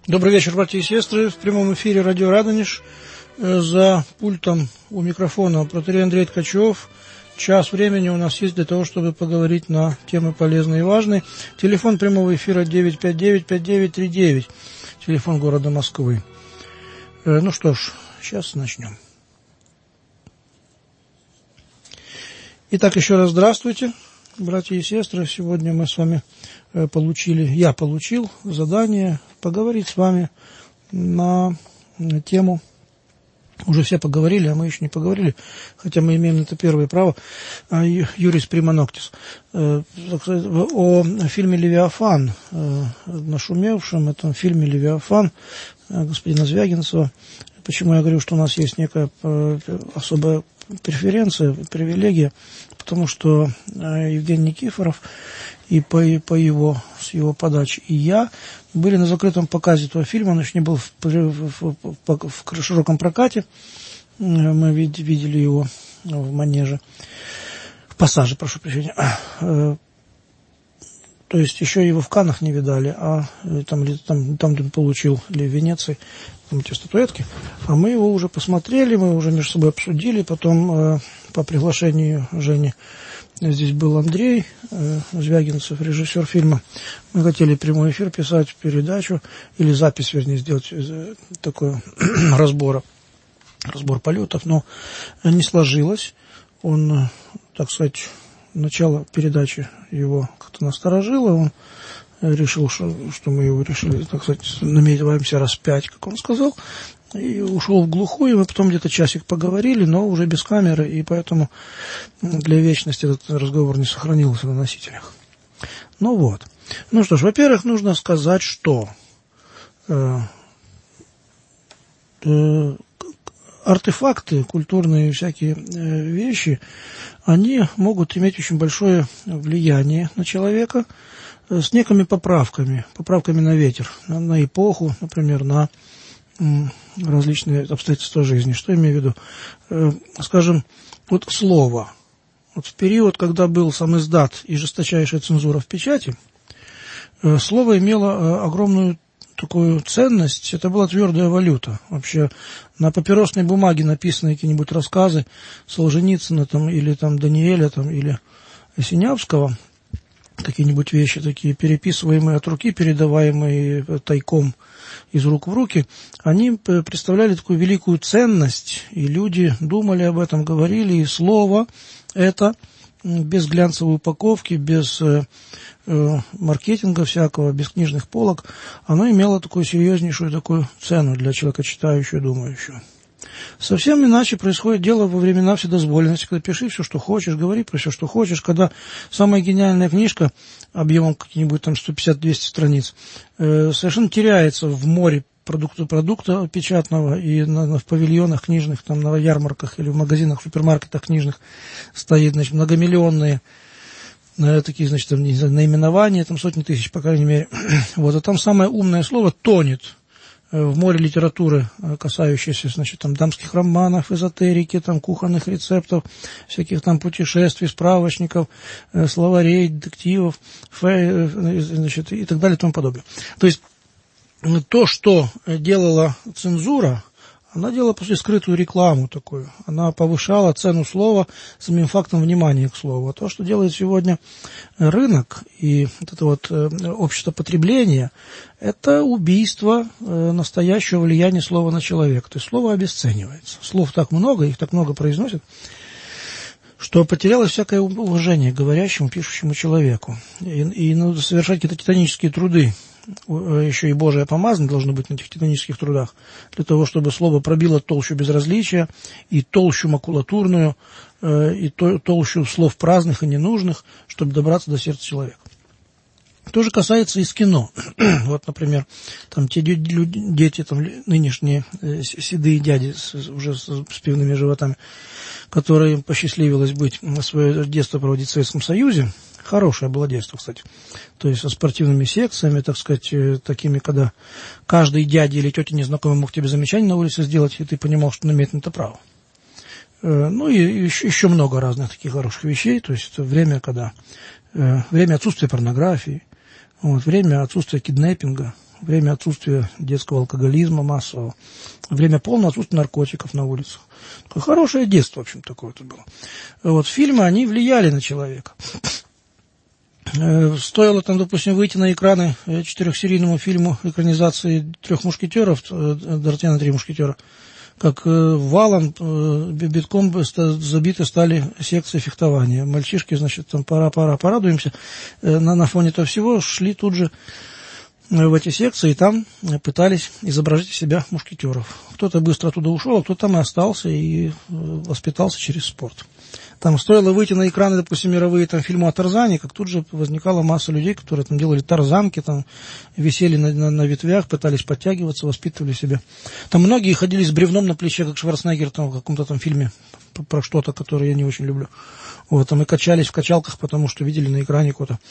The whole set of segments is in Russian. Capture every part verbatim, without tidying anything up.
Добрый вечер, братья и сестры. В прямом эфире радио Радонеж. За пультом у микрофона протоиерей Андрей Ткачев. Час времени у нас есть для того, чтобы поговорить на темы полезные и важные. Телефон прямого эфира девять пять девять пять девять три девять. Телефон города Москвы. Ну что ж, сейчас начнем. Итак, еще раз здравствуйте, братья и сестры. Сегодня мы с вами получили, я получил задание поговорить с вами на тему. Уже все поговорили, а мы еще не поговорили, хотя мы имеем это первое право. Юрис Прима Ноктис. О фильме «Левиафан», нашумевшем этом фильме «Левиафан» господина Звягинцева. Почему я говорю, что у нас есть некая особая преференция, привилегия, потому что Евгений Никифоров и по, по его, с его подачи и я были на закрытом показе этого фильма, он еще не был в, в, в, в широком прокате, мы видели его в манеже, в пассаже, прошу прощения, то есть еще его в Каннах не видали, а там, там, там он получил ли в Венеции там эти статуэтки, а мы его уже посмотрели, мы уже между собой обсудили, потом по приглашению Жени здесь был Андрей э, Звягинцев, режиссер фильма. Мы хотели прямой эфир писать, передачу, или запись, вернее, сделать э, такой разбор, разбор полетов, но не сложилось. Он, так сказать, начало передачи его как-то насторожило, он решил, что, что мы его решили, так сказать, намереваемся раз пять, как он сказал, и ушел в глухую, мы потом где-то часик поговорили, но уже без камеры, и поэтому для вечности этот разговор не сохранился на носителях. Ну вот. Ну что ж, во-первых, нужно сказать, что э, э, артефакты, культурные всякие э, вещи, они могут иметь очень большое влияние на человека э, с некими поправками, поправками на ветер, на, на эпоху, например, на различные обстоятельства жизни. Что я имею в виду? Э, скажем, вот слово. Вот в период, когда был сам издат и жесточайшая цензура в печати, э, слово имело э, огромную такую ценность. Это была твердая валюта. Вообще на папиросной бумаге написаны какие-нибудь рассказы Солженицына там, или там, Даниэля там, или Синявского, какие-нибудь вещи такие, переписываемые от руки, передаваемые тайком из рук в руки, они представляли такую великую ценность, и люди думали об этом, говорили, и слово это без глянцевой упаковки, без э, э, маркетинга всякого, без книжных полок, оно имело такую серьезнейшую такую цену для человека читающего, думающего. Совсем иначе происходит дело во времена вседозволенности, когда пиши все, что хочешь, говори про все, что хочешь, когда самая гениальная книжка объемом какие-нибудь там сто пятьдесят - двести страниц э, совершенно теряется в море продукта, продукта печатного, и на, на, в павильонах книжных, там, на ярмарках или в магазинах, в супермаркетах книжных стоит, значит, многомиллионные э, такие, значит, там, наименования, там сотни тысяч, по крайней мере. Вот, а там самое умное слово тонет в море литературы, касающейся, значит, там, дамских романов, эзотерики, там, кухонных рецептов, всяких там путешествий, справочников, э, словарей, детективов, фэ, значит, и так далее и тому подобное. То есть, то, что делала цензура, она делала, по сути, скрытую рекламу такую. Она повышала цену слова самим фактом внимания к слову. А то, что делает сегодня рынок и вот это вот общество потребления, это убийство настоящего влияния слова на человека. То есть слово обесценивается. Слов так много, их так много произносят, что потерялось всякое уважение к говорящему, пишущему человеку. И, и надо совершать какие-то титанические труды. Еще и Божие помазание должно быть на этих титанических трудах, для того, чтобы слово пробило толщу безразличия, и толщу макулатурную, и толщу слов праздных и ненужных, чтобы добраться до сердца человека. То же касается и с кино. Вот, например, там те дети, там, нынешние седые дяди с, уже с, с пивными животами, которым посчастливилось быть, свое детство проводить в Советском Союзе. Хорошее было детство, кстати. То есть со спортивными секциями, так сказать, такими, когда каждый дядя или тетя незнакомый мог тебе замечание на улице сделать, и ты понимал, что он имеет на это право. Ну и еще, еще много разных таких хороших вещей. То есть это время, когда время отсутствия порнографии, вот, время отсутствия киднеппинга, время отсутствия детского алкоголизма массового, время полного отсутствия наркотиков на улицах. Такое хорошее детство, в общем, такое это было. Вот фильмы, они влияли на человека. Стоило там, допустим, выйти на экраны четырехсерийному фильму экранизации «Трех мушкетеров», «Д'Артаньян и три мушкетера», как валом битком забиты стали секции фехтования. Мальчишки, значит, там пора, пора, порадуемся. На, на фоне этого всего шли тут же в эти секции и там пытались изображать из себя мушкетеров. Кто-то быстро оттуда ушел, а кто-то там и остался и воспитался через спорт. Там стоило выйти на экраны, допустим, мировые там, фильмы о Тарзане, как тут же возникала масса людей, которые там делали тарзанки, там, висели на, на, на ветвях, пытались подтягиваться, воспитывали себя. Там многие ходили с бревном на плече, как Шварценеггер там, в каком-то там фильме про что-то, которое я не очень люблю. Вот, там и качались в качалках, потому что видели на экране какое-то.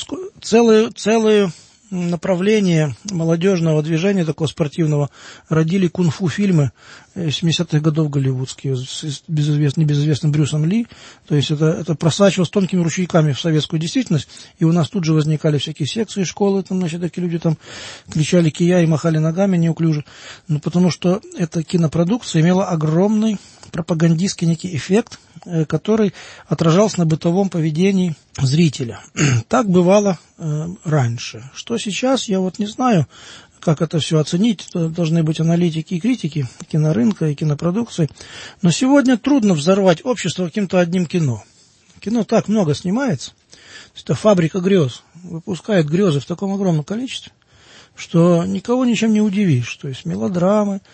Целые, целые направление молодежного движения, такого спортивного, родили кунг-фу фильмы семидесятых годов голливудские, с безызвестным, небезызвестным Брюсом Ли. То есть это, это просачивалось тонкими ручейками в советскую действительность, и у нас тут же возникали всякие секции, школы, там, значит, такие люди там кричали «кия» и махали ногами неуклюже. Ну, потому что эта кинопродукция имела огромный пропагандистский некий эффект, который отражался на бытовом поведении зрителя. Так бывало э, раньше. Что сейчас, я вот не знаю, как это все оценить. Должны быть аналитики и критики кинорынка и кинопродукции. Но сегодня трудно взорвать общество каким-то одним кино. Кино так много снимается. Это фабрика грез. Выпускает грезы в таком огромном количестве, что никого ничем не удивишь. То есть мелодрамы,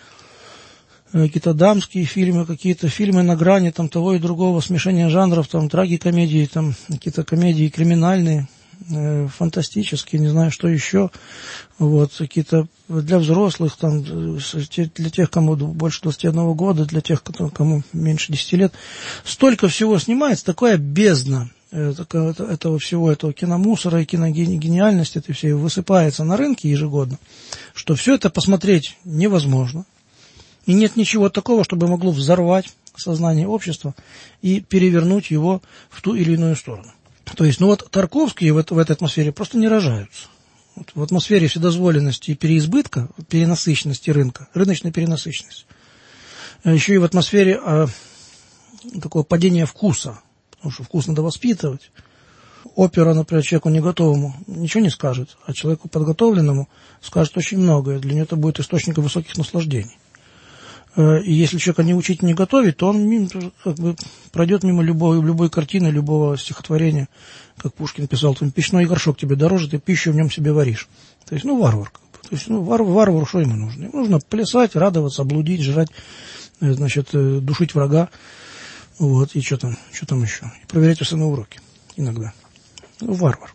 какие-то дамские фильмы, какие-то фильмы на грани там, того и другого, смешения жанров, там, трагикомедии, там, какие-то комедии криминальные, э, фантастические, не знаю, что еще. Вот, какие-то для взрослых, там, для тех, кому больше двадцати одного года, для тех, кому меньше десяти лет. Столько всего снимается, такая бездна этого, этого всего, этого киномусора и киногениальности, это все высыпается на рынке ежегодно, что все это посмотреть невозможно. И нет ничего такого, чтобы могло взорвать сознание общества и перевернуть его в ту или иную сторону. То есть, ну вот Тарковские в, это, в этой атмосфере просто не рожаются. Вот в атмосфере вседозволенности и переизбытка, перенасыщенности рынка, рыночной перенасыщенности. Еще и в атмосфере а, такого падения вкуса, потому что вкус надо воспитывать. Опера, например, человеку не готовому ничего не скажет, а человеку подготовленному скажет очень многое. Для него это будет источником высоких наслаждений. И если человека не учить, не готовить, то он как бы пройдет мимо любой, любой картины, любого стихотворения, как Пушкин писал, там, печной горшок тебе дороже, ты пищу в нем себе варишь. То есть, ну, варвар. То есть, ну, вар, варвару что ему нужно? Ему нужно плясать, радоваться, блудить, жрать, значит, душить врага, вот, и что там, что там еще? И проверять у на уроки иногда. Ну, варвар.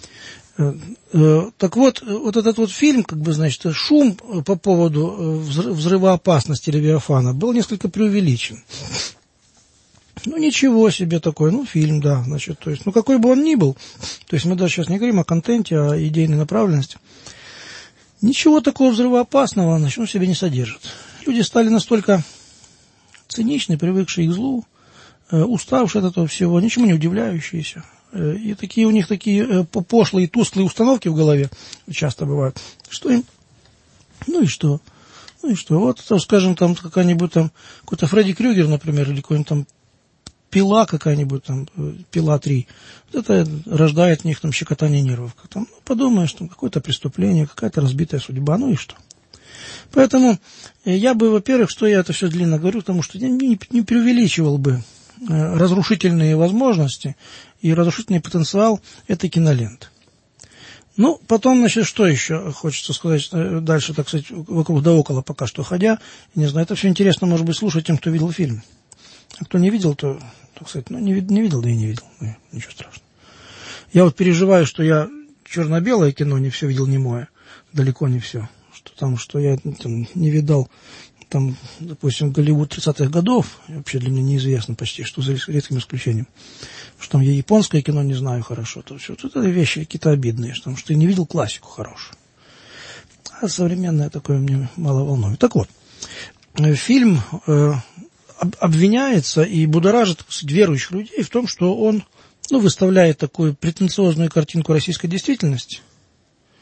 Так вот, вот этот вот фильм, как бы, значит, шум по поводу взрывоопасности Левиафана был несколько преувеличен. Ну, ничего себе такой, ну, фильм, да, значит, то есть, ну, какой бы он ни был, то есть мы даже сейчас не говорим о контенте, а идейной направленности, ничего такого взрывоопасного, значит, он в себе не содержит. Люди стали настолько циничны, привыкшие к злу, уставшие от этого всего, ничему не удивляющиеся. И такие у них такие пошлые, тусклые установки в голове часто бывают, что им, ну и что, ну и что, вот, там, скажем, там какая-нибудь там, какой-то Фредди Крюгер, например, или какой-нибудь там пила какая-нибудь, там, пила три, вот это рождает в них там щекотание нервов. Там, ну, подумаешь, там какое-то преступление, какая-то разбитая судьба, ну и что. Поэтому я бы, во-первых, что я это все длинно говорю, потому что я не, не преувеличивал бы разрушительные возможности и разрушительный потенциал этой киноленты. Ну, потом, значит, что еще хочется сказать дальше, так сказать, вокруг да около пока что ходя. Не знаю, это все интересно, может быть, слушать тем, кто видел фильм. А кто не видел, то, так сказать, ну, не, не видел, да и не видел. Ну, ничего страшного. Я вот переживаю, что я черно-белое кино не все видел, немое. Далеко не все. Что там, что я там, не видал, там, допустим, Голливуд тридцатых годов, вообще для меня неизвестно почти, что за редким исключением. Что там я японское кино не знаю хорошо, то все, это вещи какие-то обидные, что, что я не видел классику хорошую. А современное такое мне мало волнует. Так вот, фильм э, об, обвиняется и будоражит, так сказать, верующих людей в том, что он, ну, выставляет такую претенциозную картинку российской действительности,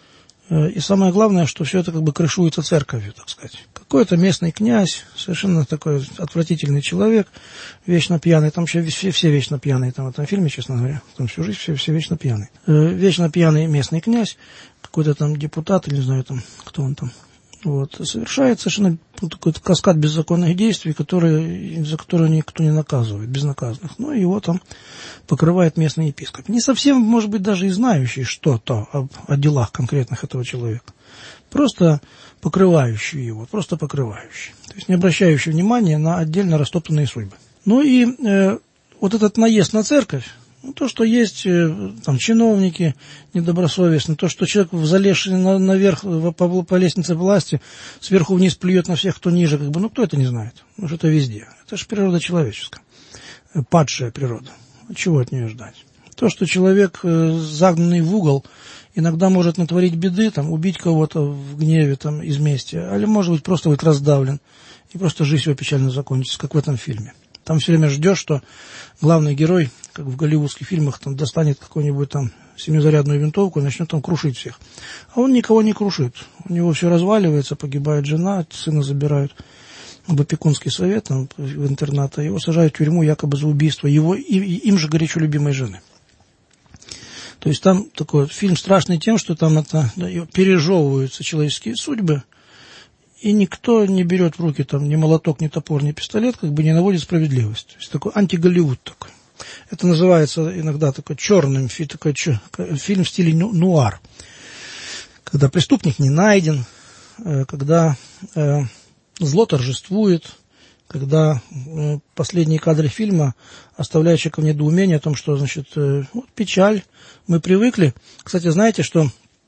И самое главное, что все это как бы крышуется церковью, так сказать. Какой-то местный князь, совершенно такой отвратительный человек, вечно пьяный. Там все, все, все вечно пьяные там в этом фильме, честно говоря. Там всю жизнь все, все вечно пьяные. Вечно пьяный местный князь, какой-то там депутат, или не знаю, там, кто он там. Вот, совершает совершенно такой каскад беззаконных действий, которые, за которые никто не наказывает, безнаказанных. Но его там покрывает местный епископ. Не совсем, может быть, даже и знающий что-то о, о делах конкретных этого человека. Просто покрывающий его, просто покрывающий. То есть не обращающий внимания на отдельно растоптанные судьбы. Ну и э, вот этот наезд на церковь, ну, то, что есть э, там чиновники недобросовестные, то, что человек, залезший на, наверх по, по лестнице власти, сверху вниз плюет на всех, кто ниже, как бы, ну, кто это не знает? Ну, что это везде. Это же природа человеческая, падшая природа. Чего от нее ждать? То, что человек, э, загнанный в угол, иногда может натворить беды, там, убить кого-то в гневе, там, из мести, или, может быть, просто быть раздавлен, и просто жизнь его печально закончится, как в этом фильме. Там все время ждешь, что главный герой, как в голливудских фильмах, там достанет какую-нибудь там семизарядную винтовку и начнет там крушить всех. А он никого не крушит. У него все разваливается, погибает жена, сына забирают в опекунский совет, там, в интернат, а его сажают в тюрьму якобы за убийство его, и, и, им же горячо любимой жены. То есть там такой фильм страшный тем, что там это, да, пережевываются человеческие судьбы, и никто не берет в руки там ни молоток, ни топор, ни пистолет, как бы не наводит справедливость. То есть такой анти-Голливуд такой. Это называется иногда такой черным, такой фильм в стиле нуар. Когда преступник не найден, когда э, зло торжествует, когда э, последние кадры фильма оставляют человека в недоумении о том, что, значит, э, вот печаль, мы привыкли. Кстати, знаете, что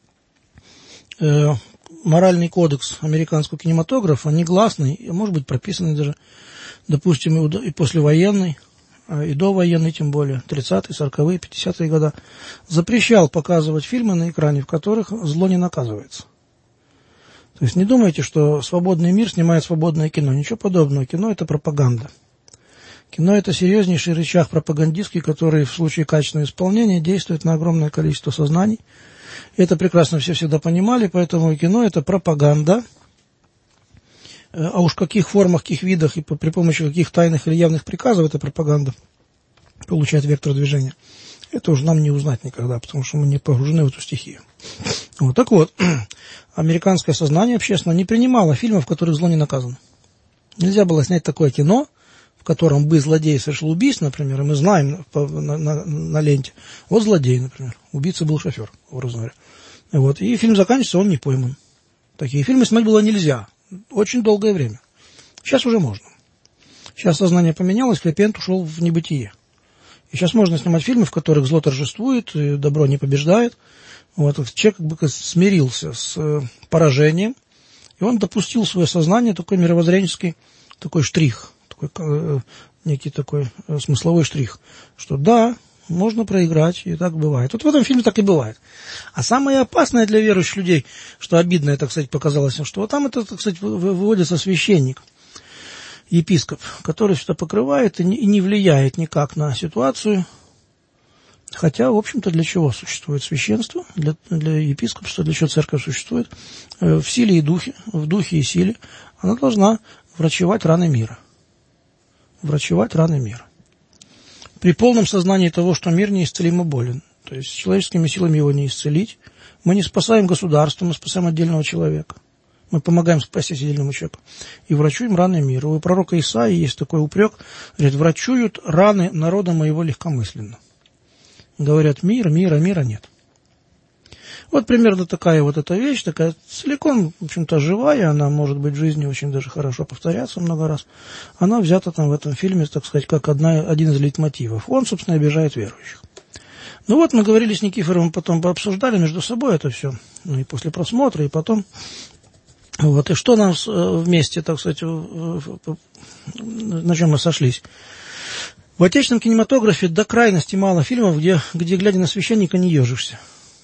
э, моральный кодекс американского кинематографа, негласный, может быть прописанный даже, допустим, и послевоенный, и довоенный тем более, тридцатые, сороковые, пятидесятые годы, запрещал показывать фильмы на экране, в которых зло не наказывается. То есть не думайте, что свободный мир снимает свободное кино. Ничего подобного. Кино – это пропаганда. Кино – это серьезнейший рычаг пропагандистский, который в случае качественного исполнения действует на огромное количество сознаний. Это прекрасно все всегда понимали, поэтому кино – это пропаганда. А уж в каких формах, каких видах и при помощи каких тайных или явных приказов эта пропаганда получает вектор движения, это уже нам не узнать никогда, потому что мы не погружены в эту стихию. Вот так вот, американское сознание общественно не принимало фильмов, в которых зло не наказано. Нельзя было снять такое кино, в котором бы злодей совершил убийство, например, и мы знаем на, на, на, на ленте, вот злодей, например, убийца был шофер, образно говоря. Вот, и фильм заканчивается, он не пойман. Такие фильмы снимать было нельзя. Очень долгое время. Сейчас уже можно. Сейчас сознание поменялось, Клепент ушел в небытие. И сейчас можно снимать фильмы, в которых зло торжествует, и добро не побеждает. Вот. Человек как бы смирился с поражением, и он допустил в свое сознание такой мировоззренческий такой штрих, такой, э, некий такой э, смысловой штрих, что да, можно проиграть, и так бывает. Вот в этом фильме так и бывает. А самое опасное для верующих людей, что обидное, так сказать, показалось, что вот там это, так сказать, выводится священник, епископ, который что-то покрывает и не, и не влияет никак на ситуацию. Хотя, в общем-то, для чего существует священство, для, для епископства, для чего церковь существует? В силе и духе, в духе и силе она должна врачевать раны мира. Врачевать раны мира. При полном сознании того, что мир неисцелимо болен. То есть человеческими силами его не исцелить. Мы не спасаем государство, мы спасаем отдельного человека. Мы помогаем спасти отдельному человеку. И врачуем раны мира. У пророка Исаии есть такой упрек. Говорит, врачуют раны народа моего легкомысленно. Говорят, мир, мира, мира нет. Вот примерно такая вот эта вещь, такая целиком, в общем-то, живая, она может быть в жизни очень даже хорошо повторяться много раз. Она взята там в этом фильме, так сказать, как одна, один из лейтмотивов. Он, собственно, обижает верующих. Ну вот, мы говорили с Никифоровым, потом пообсуждали между собой это все, ну и после просмотра, и потом. Вот, и что нас вместе, так сказать, на чем мы сошлись. В отечественном кинематографе до крайности мало фильмов, где, где глядя на священника, не ежишься.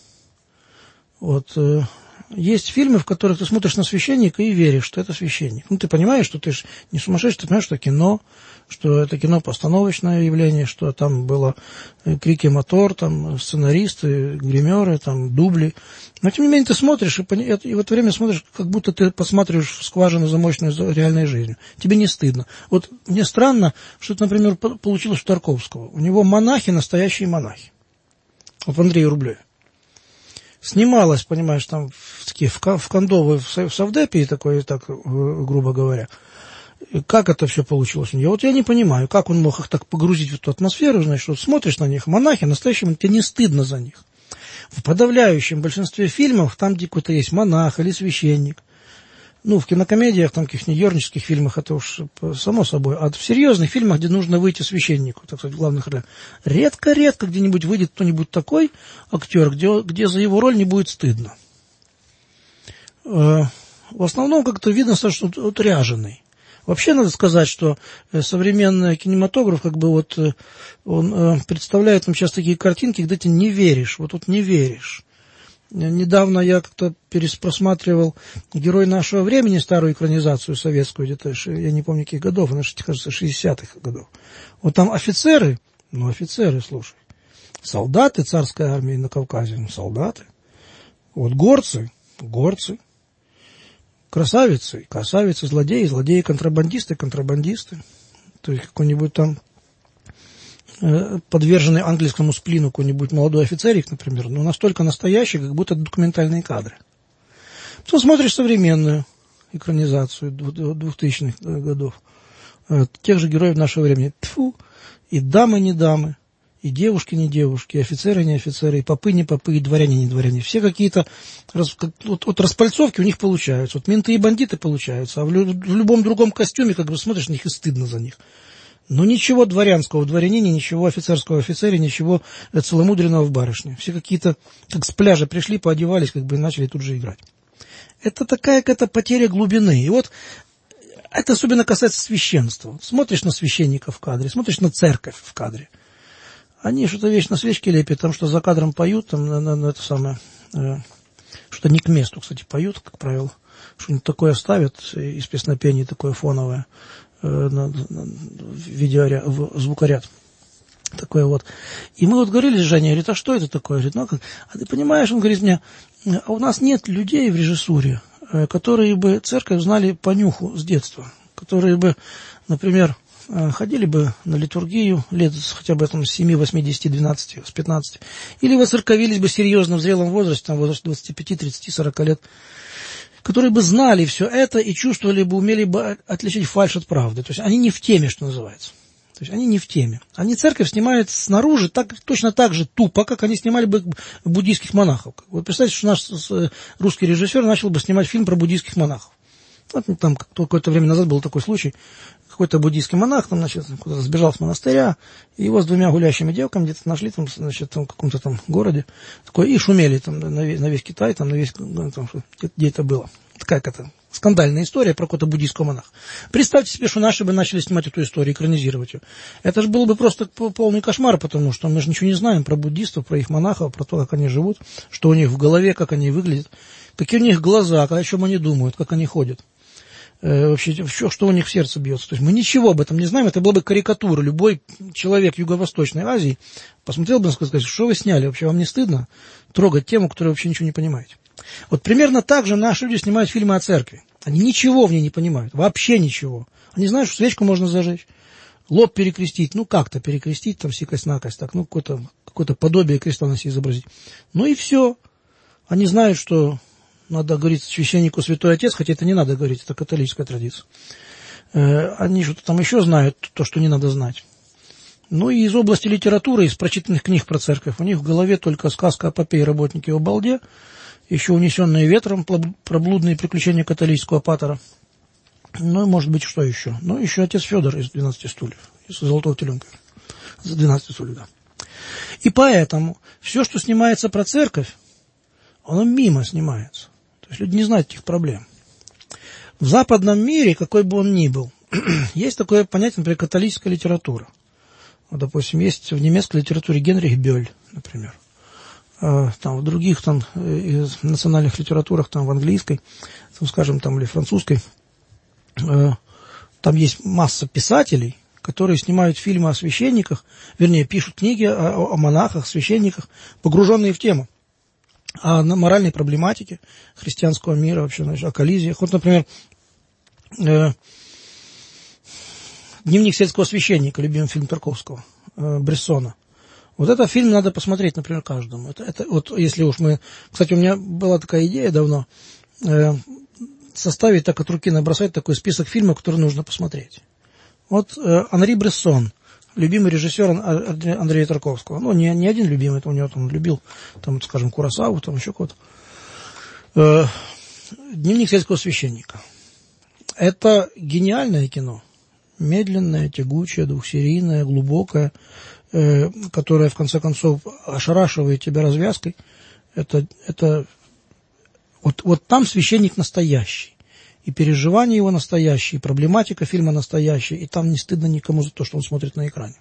Вот, э, есть фильмы, в которых ты смотришь на священника и веришь, что это священник. Ну, ты понимаешь, что ты ж не сумасшедший, ты понимаешь, что кино, что это кино постановочное явление, что там было крики мотор, там сценаристы, гримеры, там дубли. Но тем не менее ты смотришь, и, и в это время смотришь, как будто ты посматриваешь в скважину, замоченную за реальной жизнью. Тебе не стыдно. Вот мне странно, что это, например, получилось у Тарковского. У него монахи, настоящие монахи. Вот в Андрее Рублеве. Снималось, понимаешь, там в, в, в Кондово, в Совдепе, такой, так, грубо говоря. Как это все получилось у него? Вот я не понимаю, как он мог их так погрузить в эту атмосферу, значит, вот смотришь на них, монахи, настоящие, тебе не стыдно за них. В подавляющем большинстве фильмов, там, где какой-то есть монах или священник, ну, в кинокомедиях, там, каких-нибудь юрнических фильмах, это уж само собой, а в серьезных фильмах, где нужно выйти священнику, так сказать, в главных ролях, редко-редко где-нибудь выйдет кто-нибудь такой актер, где, где за его роль не будет стыдно. В основном как-то видно, что он вот ряженый. Вообще надо сказать, что современный кинематограф, как бы вот, он представляет нам сейчас такие картинки, где ты не веришь, вот тут не веришь. Недавно я как-то переспросматривал «Герой нашего времени», старую экранизацию советскую, где-то, я не помню каких годов, она, кажется, шестидесятых годов. Вот там офицеры, ну офицеры, слушай, солдаты царской армии на Кавказе, ну солдаты, вот горцы, горцы. Красавицы, красавицы, злодеи, злодеи, контрабандисты, контрабандисты. То есть какой-нибудь там э, подверженный английскому сплину какой-нибудь молодой офицерик, например, но настолько настоящий, как будто документальные кадры. Потом смотришь современную экранизацию двухтысячных годов, э, тех же героев нашего времени. Тьфу, и дамы не дамы, и девушки не девушки, и офицеры не офицеры, и попы не попы, и дворяне не дворяне. Все какие-то, раз, как, вот, вот распальцовки у них получаются, вот менты и бандиты получаются, а в, лю, в любом другом костюме, как бы смотришь на них и стыдно за них. Но ничего дворянского в дворянине, ничего офицерского в офицере, ничего целомудренного в барышне. Все какие-то, как с пляжа пришли, поодевались, как бы и начали тут же играть. Это такая какая-то потеря глубины. И вот это особенно касается священства. Смотришь на священника в кадре, смотришь на церковь в кадре. Они что-то вечно свечки лепят, там что за кадром поют, там на, на, на это самое, э, что-то не к месту, кстати, поют, как правило, что-нибудь такое ставят из песнопений, такое фоновое, э, на, на, видеоряд, в звукоряд, такое вот. И мы вот говорили с Женей, говорит, а что это такое? Говорит, ну, как? А ты понимаешь, он говорит мне, а у нас нет людей в режиссуре, э, которые бы церковь знали по нюху с детства, которые бы, например, ходили бы на литургию лет хотя бы там, с семи, восьми, десяти, двенадцати, с пятнадцати, или воцерковились бы серьезно в зрелом возрасте, там, в возрасте двадцати пяти, тридцати, сорока лет, которые бы знали все это и чувствовали бы, умели бы отличить фальшь от правды. То есть они не в теме, что называется. То есть они не в теме. Они церковь снимают снаружи так, точно так же тупо, как они снимали бы буддийских монахов. Вот представьте, что наш русский режиссер начал бы снимать фильм про буддийских монахов. Вот, там какое-то время назад был такой случай. Какой-то буддийский монах там, значит, куда-то сбежал с монастыря, и его с двумя гулящими девками где-то нашли там, значит, там, в каком-то там городе, такой, и шумели там на весь, на весь Китай, там, на весь, там, где это было. Такая какая-то скандальная история про какого-то буддийского монаха. Представьте себе, что наши бы начали снимать эту историю, экранизировать ее. Это же было бы просто полный кошмар, потому что мы же ничего не знаем про буддистов, про их монахов, про то, как они живут, что у них в голове, как они выглядят, какие у них глаза, о чем они думают, как они ходят. Вообще, что у них в сердце бьется. То есть мы ничего об этом не знаем, это была бы карикатура. Любой человек Юго-Восточной Азии посмотрел бы и сказал, что вы сняли, вообще вам не стыдно трогать тему, которую вообще ничего не понимаете. Вот примерно так же наши люди снимают фильмы о церкви. Они ничего в ней не понимают, вообще ничего. Они знают, что свечку можно зажечь, лоб перекрестить, ну как-то перекрестить, там сикость-накость, так, ну какое-то, какое-то подобие креста на себе изобразить. Ну и все. Они знают, что надо говорить священнику святой отец, хотя это не надо говорить, это католическая традиция. Э, они что-то там еще знают, то, что не надо знать. Ну и из области литературы, из прочитанных книг про церковь, у них в голове только сказка о попе и работнике о балде, еще унесенные ветром, проблудные приключения католического патера. Ну и может быть что еще. Ну еще отец Федор из двенадцати стульев, из золотого теленка. За двенадцать стульев, да. И поэтому все, что снимается про церковь, оно мимо снимается. То есть люди не знают этих проблем. В западном мире, какой бы он ни был, есть такое понятие, например, католическая литература. Вот, допустим, есть в немецкой литературе Генрих Бёль, например. Там в других там, национальных литературах, там в английской, там, скажем, там, или французской, там есть масса писателей, которые снимают фильмы о священниках, вернее, пишут книги о, о монахах, священниках, погруженные в тему, о моральной проблематике христианского мира, вообще, значит, о коллизиях. Вот, например, э, «Дневник сельского священника», любимый фильм Тарковского, э, Брессона. Вот этот фильм надо посмотреть, например, каждому. Это, это, вот если уж мы... Кстати, у меня была такая идея давно, э, составить так от руки, набросать такой список фильмов, которые нужно посмотреть. Вот э, Анри Брессон, любимый режиссер Андрея Тарковского. Ну, не, не один любимый, это у него там любил, там, скажем, Куросаву, там еще кого-то. Э, «Дневник сельского священника». Это гениальное кино. Медленное, тягучее, двухсерийное, глубокое, э, которое, в конце концов, ошарашивает тебя развязкой. Это, это вот, вот там священник настоящий. И переживания его настоящие, и проблематика фильма настоящая, и там не стыдно никому за то, что он смотрит на экране.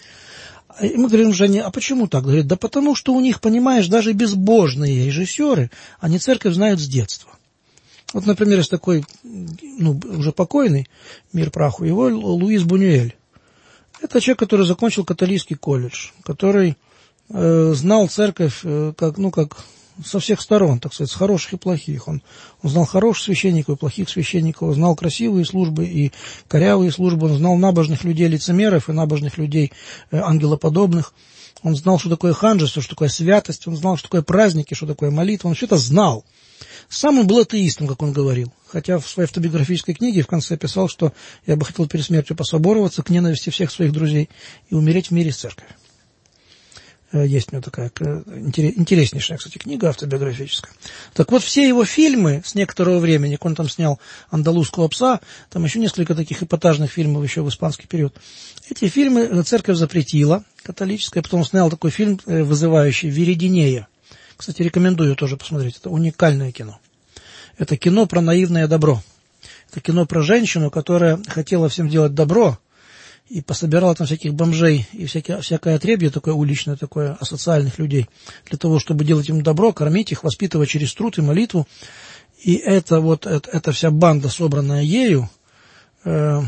И мы говорим Жене, а почему так? Говорит, да потому что у них, понимаешь, даже безбожные режиссеры, они церковь знают с детства. Вот, например, есть такой, ну, уже покойный, мир праху, его Луис Бунюэль. Это человек, который закончил католический колледж, который э, знал церковь э, как, ну, как со всех сторон, так сказать, с хороших и плохих. Он, он знал хороших священников и плохих священников, он знал красивые службы и корявые службы, он знал набожных людей лицемеров и набожных людей э, ангелоподобных. Он знал, что такое ханжество, что такое святость, он знал, что такое праздники, что такое молитва, он все это знал. Сам он был атеистом, как он говорил, хотя в своей автобиографической книге в конце писал, что я бы хотел перед смертью пособороваться к ненависти всех своих друзей и умереть в мире с церковью. Есть у него такая интереснейшая, кстати, книга автобиографическая. Так вот, все его фильмы с некоторого времени, он там снял «Андалузского пса», там еще несколько таких эпатажных фильмов еще в испанский период, эти фильмы церковь запретила, католическая, потом он снял такой фильм, вызывающий «Виридинея». Кстати, рекомендую тоже посмотреть. Это уникальное кино. Это кино про наивное добро. Это кино про женщину, которая хотела всем делать добро и пособирала там всяких бомжей и всякие, всякое отребье такое уличное, такое асоциальных людей, для того, чтобы делать им добро, кормить их, воспитывать через труд и молитву. И это вот, это, эта вся банда, собранная ею, э,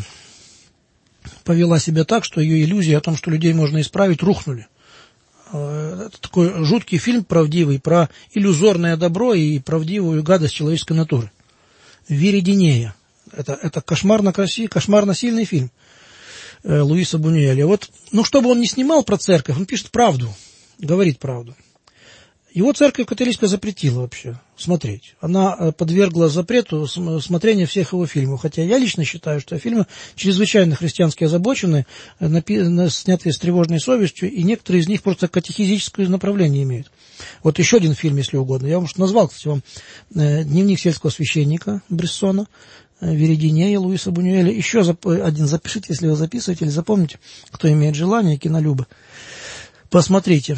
повела себя так, что ее иллюзии о том, что людей можно исправить, рухнули. Это такой жуткий фильм, правдивый, про иллюзорное добро и правдивую гадость человеческой натуры. «Виридинея». Это, это кошмарно красивый, кошмарно сильный фильм э, Луиса Бунюэля. Вот, ну, чтобы он не снимал про церковь, он пишет правду, говорит правду. Его церковь католическая запретила вообще смотреть. Она подвергла запрету смотрения всех его фильмов. Хотя я лично считаю, что фильмы чрезвычайно христиански озабочены, снятые с тревожной совестью, и некоторые из них просто катехизическое направление имеют. Вот еще один фильм, если угодно. Я вам уж назвал, кстати, вам «Дневник сельского священника» Брессона, «Виридинея» Луиса Бунюэля. Еще один запишите, если вы записываете, или запомните, кто имеет желание, кинолюбы. Посмотрите.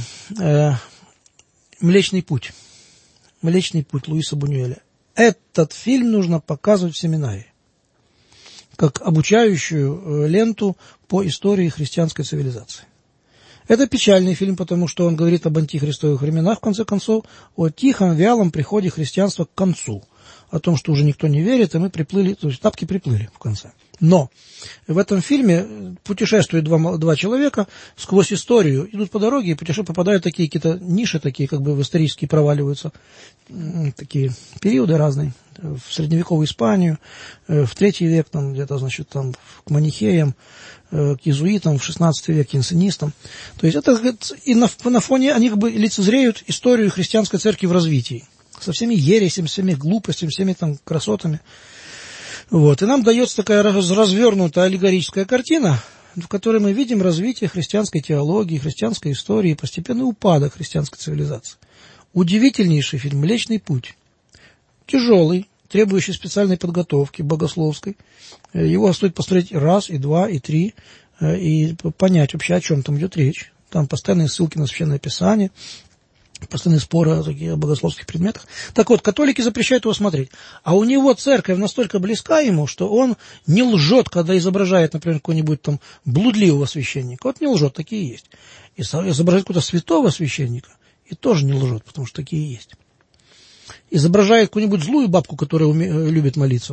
«Млечный путь». «Млечный путь» Луиса Бунюэля. Этот фильм нужно показывать в семинарии, как обучающую ленту по истории христианской цивилизации. Это печальный фильм, потому что он говорит об антихристовых временах, в конце концов, о тихом, вялом приходе христианства к концу, о том, что уже никто не верит, и мы приплыли, то есть тапки приплыли в конце. Но в этом фильме путешествуют два, два человека сквозь историю, идут по дороге и путешествуют, попадают в такие какие-то ниши, такие как бы в исторические проваливаются, такие периоды разные, в средневековую Испанию, в третий век, там где-то, значит, там к манихеям, к иезуитам, в шестнадцатый век к янсенистам. То есть это и на, на фоне они как бы лицезреют историю христианской церкви в развитии, со всеми ересями, всеми глупостями, всеми там красотами. Вот. И нам дается такая развернутая аллегорическая картина, в которой мы видим развитие христианской теологии, христианской истории и постепенный упадок христианской цивилизации. Удивительнейший фильм «Млечный путь». Тяжелый, требующий специальной подготовки богословской. Его стоит посмотреть раз, и два, и три, и понять вообще, о чем там идет речь. Там постоянные ссылки на Священное Писание, постоянные споры о таких богословских предметах. Так вот, католики запрещают его смотреть. А у него церковь настолько близка ему, что он не лжет, когда изображает, например, какого-нибудь там блудливого священника. Вот не лжет, такие есть. И изображает какого-то святого священника, и тоже не лжет, потому что такие есть. Изображает какую-нибудь злую бабку, которая уме- любит молиться,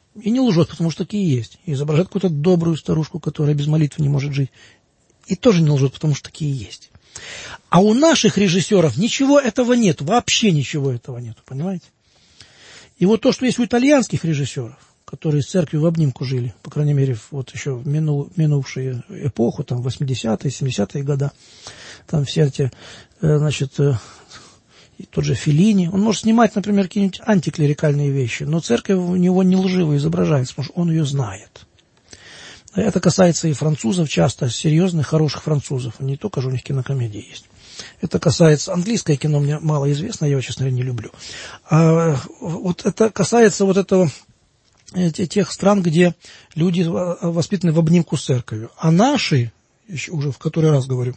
И не лжет, потому что такие есть. И изображает какую-то добрую старушку, которая без молитвы не может жить. И тоже не лжет, потому что такие есть. А у наших режиссеров ничего этого нет, вообще ничего этого нет, понимаете? И вот то, что есть у итальянских режиссеров, которые с церковью в обнимку жили, по крайней мере, вот еще в минул, минувшую эпоху, там, восьмидесятые, семидесятые годы, там все эти, значит, тот же Феллини, он может снимать, например, какие-нибудь антиклерикальные вещи, но церковь у него не лживо изображается, потому что он ее знает. Это касается и французов часто, серьезных, хороших французов, не только же у них кинокомедии есть. Это касается, английское кино мне мало известно, я его, честно говоря, не люблю. А вот это касается вот этого, тех стран, где люди воспитаны в обнимку с церковью. А наши, еще уже в который раз говорю,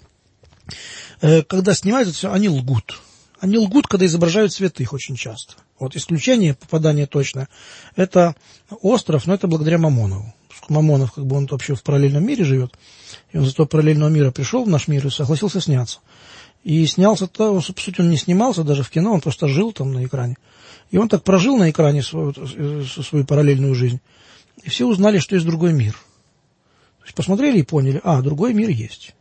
когда снимают это все, они лгут. Они лгут, когда изображают святых очень часто. Вот исключение, попадание точно, это остров, но это благодаря Мамонову. Мамонов, как бы он вообще в параллельном мире живет, и он из этого параллельного мира пришел в наш мир и согласился сняться. И снялся, по сути, он не снимался даже в кино, он просто жил там на экране. И он так прожил на экране свою, свою параллельную жизнь. И все узнали, что есть другой мир. То есть посмотрели и поняли, а, другой мир есть.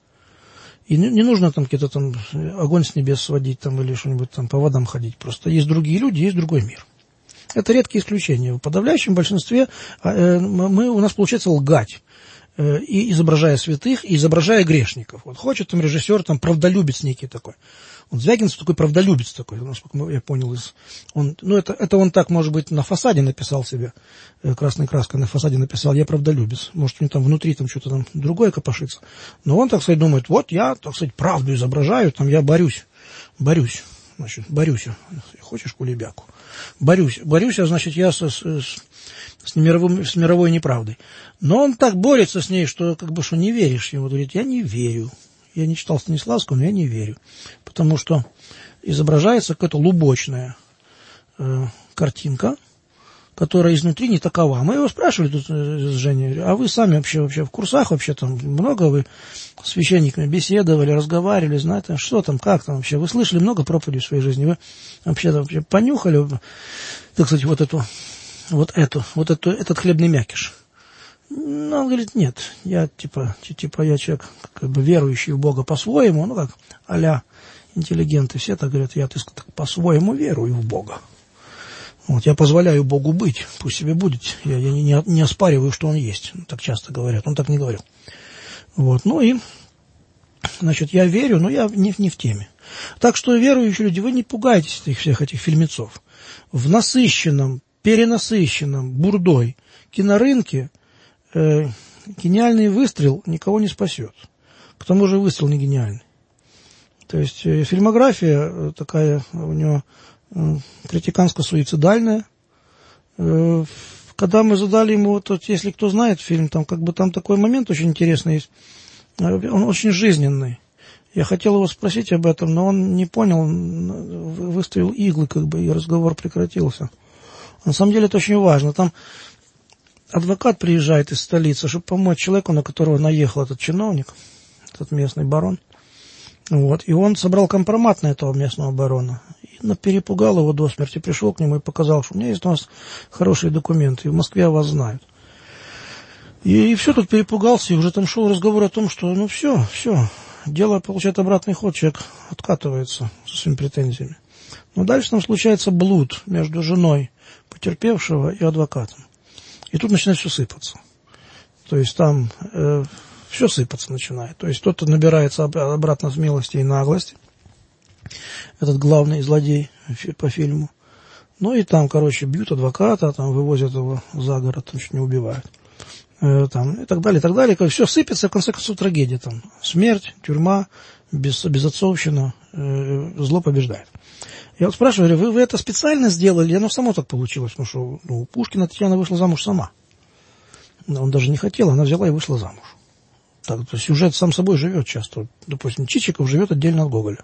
И не, не нужно там какие-то там огонь с небес сводить там, или что-нибудь там по водам ходить. Просто есть другие люди, есть другой мир. Это редкие исключения. В подавляющем большинстве э, мы, у нас получается лгать. И изображая святых, и изображая грешников. Вот хочет там режиссер, там правдолюбец некий такой. Он Звягинцев такой правдолюбец такой, насколько я понял. Из, он, ну, это, это он так, может быть, на фасаде написал себе, красной краской на фасаде написал, я правдолюбец. Может, у него там внутри там что-то там другое копошится. Но он, так сказать, думает, вот я, так сказать, правду изображаю, там я борюсь, борюсь, значит, борюсь. Хочешь кулебяку? Борюсь, борюсь, а значит, я со... с, С, мировым, с мировой неправдой. Но он так борется с ней, что как бы что не веришь ему. Говорит, я не верю. Я не читал Станиславского, но я не верю. Потому что изображается какая-то лубочная э, картинка, которая изнутри не такова. Мы его спрашивали тут с Женей, а вы сами вообще, вообще в курсах вообще там много вы с священниками беседовали, разговаривали, знаете, что там, как там вообще? Вы слышали много проповедей в своей жизни? Вы вообще, вообще понюхали, так сказать, вот эту вот эту, вот эту, этот хлебный мякиш. Ну, он говорит, нет, я типа, типа я человек как бы верующий в Бога по-своему, ну как а-ля интеллигенты все так говорят, я так по-своему верую в Бога. Вот, я позволяю Богу быть, пусть себе будет, я, я не, не, не оспариваю, что Он есть, так часто говорят, он так не говорил. Вот, ну и, значит, я верю, но я не, не в теме. Так что, верующие люди, вы не пугайтесь этих, всех этих фильмецов. В насыщенном, перенасыщенном бурдой кинорынке э, гениальный выстрел никого не спасет. К тому же выстрел не гениальный. То есть э, фильмография такая у него э, критиканско-суицидальная. Э, когда мы задали ему, вот, вот, если кто знает фильм, там как бы там такой момент очень интересный есть. Он очень жизненный. Я хотел его спросить об этом, но он не понял, выставил иглы, как бы, и разговор прекратился. На самом деле это очень важно. Там адвокат приезжает из столицы, чтобы помочь человеку, на которого наехал этот чиновник, этот местный барон. Вот. И он собрал компромат на этого местного барона. И перепугал его до смерти. Пришел к нему и показал, что у меня есть у нас хорошие документы, и в Москве вас знают. И, и все, тут перепугался, и уже там шел разговор о том, что ну все, все, дело получает обратный ход, человек откатывается со своими претензиями. Но дальше там случается блуд между женой потерпевшего и адвокатом. И тут начинает все сыпаться. То есть там э, все сыпаться начинает. То есть кто-то набирается обратно смелости и наглости. Этот главный злодей по фильму. Ну и там, короче, бьют адвоката, там вывозят его за город, чуть не убивают. Э, там, и так далее, и так далее. Все сыпется, в конце концов, трагедия. Там смерть, тюрьма, без, безотцовщина, э, зло побеждает. Я вот спрашиваю, вы, вы это специально сделали, или оно само так получилось? Потому что ну, Пушкина Татьяна вышла замуж сама. Он даже не хотел, она взяла и вышла замуж. Так, то сюжет сам собой живет часто. Допустим, Чичиков живет отдельно от Гоголя.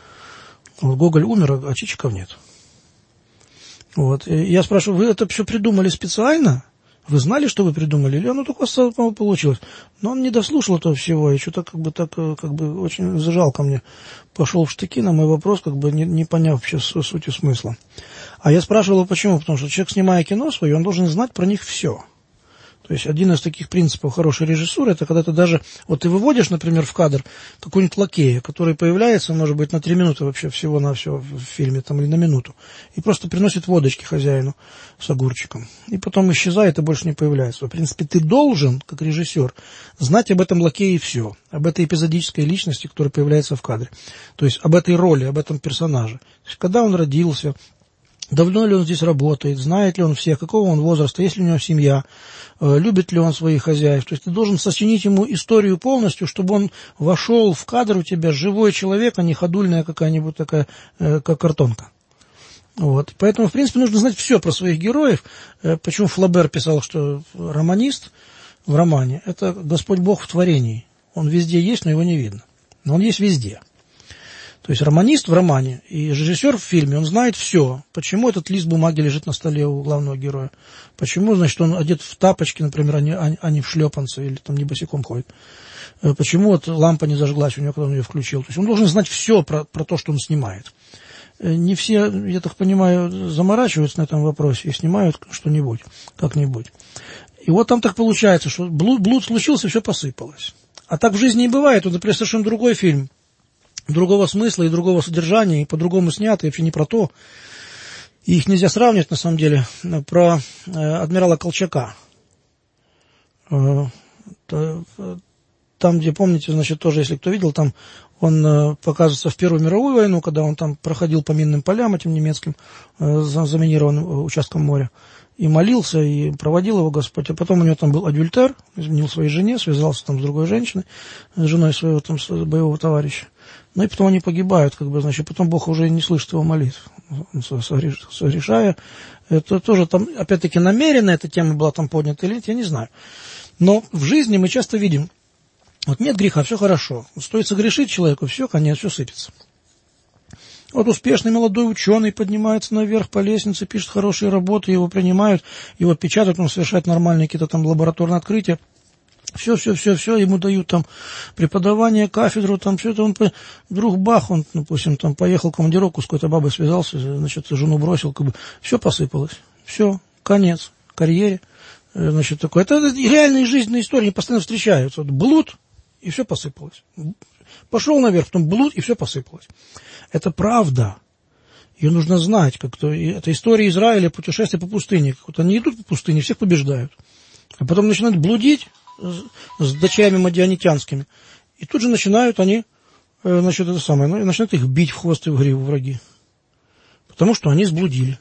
Вот Гоголь умер, а Чичиков нет. Вот. И я спрашиваю, вы это все придумали специально? Вы знали, что вы придумали? Или оно только само получилось? Но он не дослушал этого всего, и что-то как бы так, как бы очень жалко мне. Пошел в штыки на мой вопрос, как бы не, не поняв вообще сути смысла. А я спрашивал, почему? Потому что человек, снимая кино свое, он должен знать про них все. То есть один из таких принципов хорошей режиссуры, это когда ты даже, вот ты выводишь, например, в кадр какого-нибудь лакея, который появляется, может быть, на три минуты вообще всего-навсего в фильме, там, или на минуту, и просто приносит водочки хозяину с огурчиком, и потом исчезает и больше не появляется. В принципе, ты должен, как режиссер, знать об этом лакее все, об этой эпизодической личности, которая появляется в кадре, то есть об этой роли, об этом персонаже. То есть, когда он родился, давно ли он здесь работает, знает ли он всех, какого он возраста, есть ли у него семья, э, любит ли он своих хозяев. То есть ты должен сочинить ему историю полностью, чтобы он вошел в кадр у тебя живой человек, а не ходульная какая-нибудь такая, э, как картонка. Вот. Поэтому, в принципе, нужно знать все про своих героев. Э, почему Флабер писал, что романист в романе – это Господь Бог в творении. Он везде есть, но его не видно. Но он есть везде. То есть романист в романе и режиссер в фильме, он знает все. Почему этот лист бумаги лежит на столе у главного героя? Почему, значит, он одет в тапочки, например, а не, а не в шлепанцы, или там не босиком ходит? Почему вот лампа не зажглась у него, когда он ее включил? То есть он должен знать все про, про то, что он снимает. Не все, я так понимаю, заморачиваются на этом вопросе и снимают что-нибудь, как-нибудь. И вот там так получается, что блуд, блуд случился, все посыпалось. А так в жизни и бывает. Вот, например, совершенно другой фильм, другого смысла и другого содержания, и по-другому снято, и вообще не про то. И их нельзя сравнивать, на самом деле, про э, адмирала Колчака. Э, то, э, там, где, помните, значит, тоже, если кто видел, там он э, показывается в Первую мировую войну, когда он там проходил по минным полям этим немецким, э, заминированным участком моря, и молился, и проводил его Господь. А потом у него там был адюльтер, изменил своей жене, связался там с другой женщиной, с женой своего там боевого товарища. Ну и потом они погибают, как бы, значит, потом Бог уже не слышит его молитв, согрешая. Это тоже там, опять-таки, намеренно эта тема была там поднята или нет, я не знаю. Но в жизни мы часто видим, вот нет греха, все хорошо. Стоит согрешить человеку, все, конец, все сыпется. Вот успешный молодой ученый поднимается наверх по лестнице, пишет хорошие работы, его принимают, его печатают, он совершает нормальные какие-то там лабораторные открытия. Все, все, все, все, ему дают там преподавание, кафедру, там все это, он, вдруг бах, он, допустим, там поехал в командировку, с какой-то бабой связался, значит, жену бросил, как бы, все посыпалось, все, конец карьере, значит, такое. Это реальные жизненные истории, они постоянно встречаются, вот, блуд, и все посыпалось. Пошел наверх, потом блуд, и все посыпалось. Это правда. Ее нужно знать, как-то. Это история Израиля, путешествие по пустыне. Вот они идут по пустыне, всех побеждают. А потом начинают блудить с дочерями мадианитянскими. И тут же начинают они, значит, это самое, ну, начинают их бить в хвост и в гриву враги. Потому что они сблудили.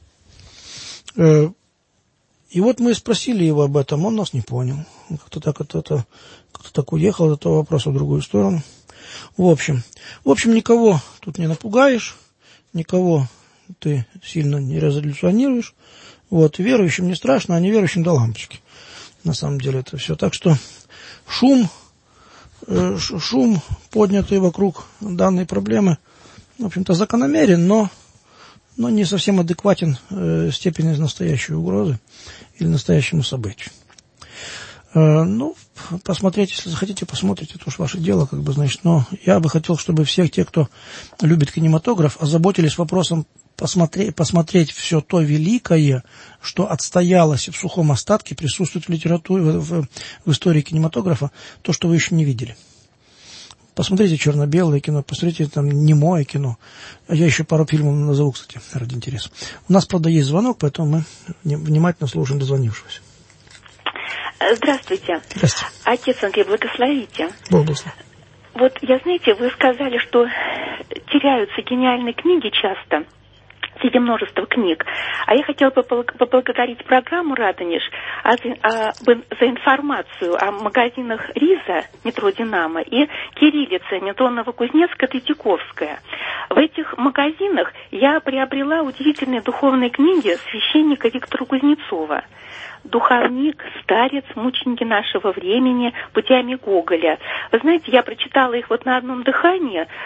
И вот мы спросили его об этом, он нас не понял. Как-то так, это, это, как-то так уехал от этого вопроса в другую сторону. В общем, в общем, никого тут не напугаешь, никого ты сильно не резолюционируешь. Вот, верующим не страшно, а неверующим до лампочки. На самом деле это все. Так что шум, э, шум, поднятый вокруг данной проблемы, в общем-то, закономерен, но, но не совсем адекватен э, степени настоящей угрозы или настоящему событию. Э, ну, посмотреть, если захотите, посмотрите, это уж ваше дело, как бы, значит. Но я бы хотел, чтобы все те, кто любит кинематограф, озаботились вопросом посмотреть, посмотреть все то великое, что отстоялось и в сухом остатке присутствует в литературе, в, в, в истории кинематографа, то, что вы еще не видели. Посмотрите черно-белое кино, посмотрите там немое кино. Я еще пару фильмов назову, кстати, ради интереса. У нас, правда, есть звонок, поэтому мы внимательно слушаем дозвонившегося. Здравствуйте. Здравствуйте. Отец Андрей, благословите. Бог благословит. Вот, я, знаете, вы сказали, что теряются гениальные книги часто, среди множества книг. А я хотела бы поблагодарить программу «Радонеж» за информацию о магазинах «Риза», метро «Динамо», и «Кириллица», метро Новокузнецкая, Третьяковская. В этих магазинах я приобрела удивительные духовные книги священника Виктора Кузнецова. «Духовник», «Старец», «Мученики нашего времени», «Путями Гоголя». Вы знаете, я прочитала их вот на одном дыхании.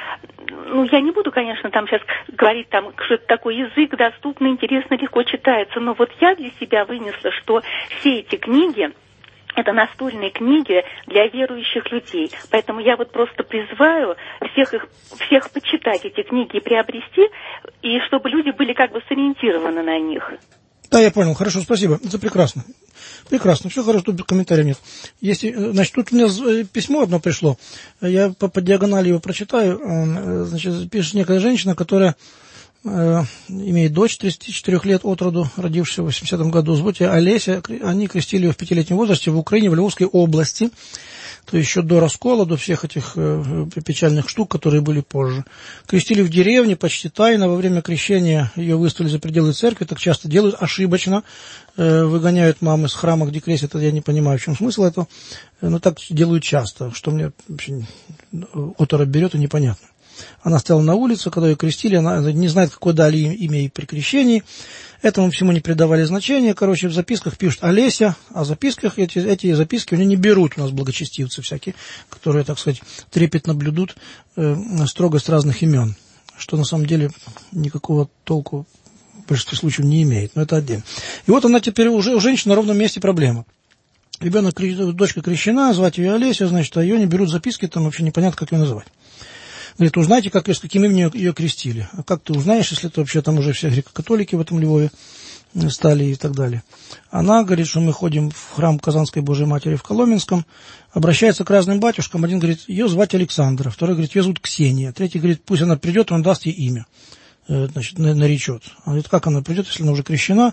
ну, я не буду, конечно, там сейчас говорить, там, что это такой язык доступный, интересно, легко читается, но вот я для себя вынесла, что все эти книги, это настольные книги для верующих людей. Поэтому я вот просто призываю всех их, всех почитать эти книги и приобрести, и чтобы люди были как бы сориентированы на них. Да, я понял. Хорошо, спасибо. Это прекрасно. Прекрасно. Все хорошо, тут комментариев нет. Если, значит, тут у меня письмо одно пришло. Я по, по диагонали его прочитаю. Значит, пишет некая женщина, которая э, имеет дочь тридцати четырёх лет от роду, родившаяся в восьмидесятом году. Зовут ее Олеся. Они крестили ее в пятилетнем возрасте в Украине, в Львовской области. То есть еще до раскола, до всех этих э, печальных штук, которые были позже. Крестили в деревне, почти тайно. Во время крещения ее выставили за пределы церкви. Так часто делают, ошибочно. Э, выгоняют мамы с храма, где крестят. Я не понимаю, в чем смысл этого. Но так делают часто, что мне вообще оторопь берет и непонятно. Она стояла на улице, когда ее крестили. Она не знает, какое дали имя ей при крещении. Этому всему не придавали значения. Короче, в записках пишут Олеся, а в записках эти, эти записки у нее не берут у нас благочестивцы всякие, которые, так сказать, трепетно блюдут э, строгость разных имен, что на самом деле никакого толку в большинстве случаев не имеет, но это отдельно. И вот она теперь уже у женщины на ровном месте проблема. Ребенок, дочка крещена, звать ее Олеся, значит, а ее не берут записки, там вообще непонятно, как ее называть. Говорит, узнайте, как, с каким именем ее крестили. А как ты узнаешь, если это вообще там уже все греко-католики в этом Львове стали и так далее. Она говорит, что мы ходим в храм Казанской Божией Матери в Коломенском, обращается к разным батюшкам. Один говорит, ее звать Александра, второй говорит, ее зовут Ксения, третий говорит, пусть она придет, он даст ей имя, значит, наречет. Она говорит, как она придет, если она уже крещена,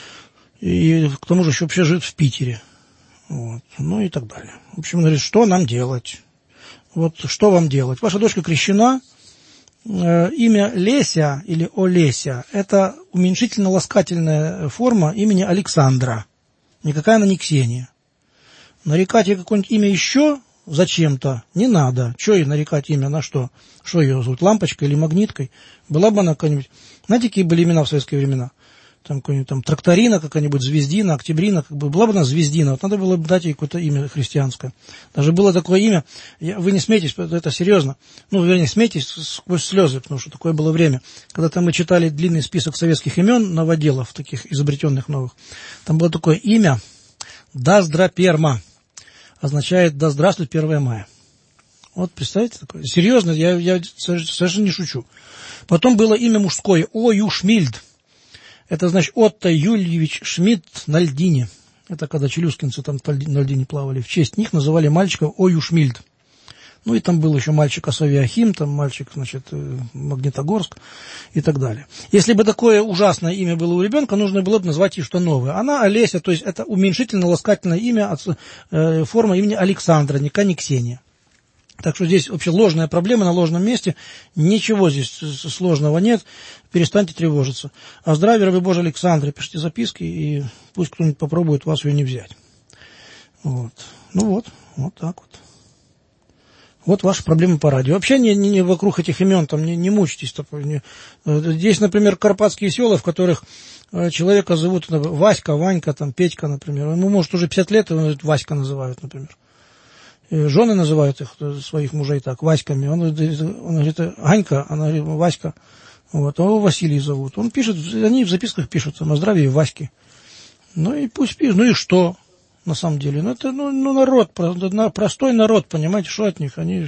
и к тому же еще вообще живет в Питере. Вот. Ну и так далее. В общем, говорит, что нам делать? Вот что вам делать? Ваша дочка крещена, э, имя Леся или Олеся – это уменьшительно-ласкательная форма имени Александра. Никакая она не Ксения. Нарекать ей какое-нибудь имя еще зачем-то не надо. Что ей нарекать имя на что? Что ее зовут, лампочкой или магниткой? Была бы она какая-нибудь... Знаете, какие были имена в советские времена? Там какой-нибудь там тракторина какая-нибудь, звездина, октябрина, как бы была бы она звездина, вот надо было бы дать ей какое-то имя христианское. Даже было такое имя, я, вы не смейтесь, это серьезно, ну, вернее, смейтесь сквозь слезы, потому что такое было время, когда там мы читали длинный список советских имен новоделов, таких изобретенных новых, там было такое имя Даздраперма, означает «Да здравствует первое мая». Вот, представьте, такое, серьезно, я, я совершенно не шучу. Потом было имя мужское Оюшмильд. Это значит Отто Юльевич Шмидт на льдине. Это когда челюскинцы там на льдине плавали. В честь них называли мальчиков Оюшмильд. Ну и там был еще мальчик Асавиахим, там мальчик, значит, Магнитогорск и так далее. Если бы такое ужасное имя было у ребенка, нужно было бы назвать ей что новое. Она Олеся, то есть это уменьшительно-ласкательное имя, от, э, форма имени Александра, никакая не Ксения. Так что здесь вообще ложная проблема на ложном месте, ничего здесь сложного нет, перестаньте тревожиться. А здравия раби Божий Александре, пишите записки, и пусть кто-нибудь попробует вас ее не взять. Вот. Ну вот, вот так вот. Вот ваши проблемы по радио. Вообще не, не, не вокруг этих имен, там не, не мучитесь. Не. Здесь, например, карпатские села, в которых человека зовут Васька, Ванька, там, Петька, например. Ему, может, уже пятьдесят лет, его Васька называют, например. Жены называют их, своих мужей так, Васьками. Он, он говорит, Ганька, она говорит, Васька. Вот, а его Василий зовут. Он пишет, они в записках пишут, там, о здравии Васьки. Ну и пусть пишут. Ну и что, на самом деле? Ну это ну, ну, народ, простой народ, понимаете, что от них? Они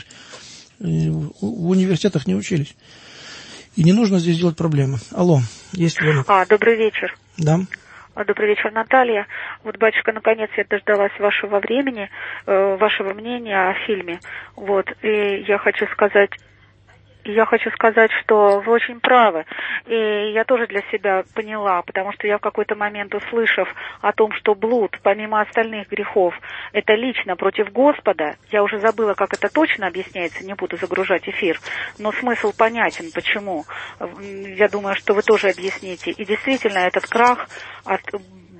в университетах не учились. И не нужно здесь делать проблемы. Алло, есть звонок? А, добрый вечер. Да. Добрый вечер, Наталья. Вот, батюшка, наконец я дождалась вашего времени, э, вашего мнения о фильме. Вот, и я хочу сказать, я хочу сказать, что вы очень правы. И я тоже для себя поняла, потому что я в какой-то момент, услышав о том, что блуд, помимо остальных грехов, это лично против Господа, я уже забыла, как это точно объясняется, не буду загружать эфир, но смысл понятен, почему. Я думаю, что вы тоже объясните. И действительно, этот крах от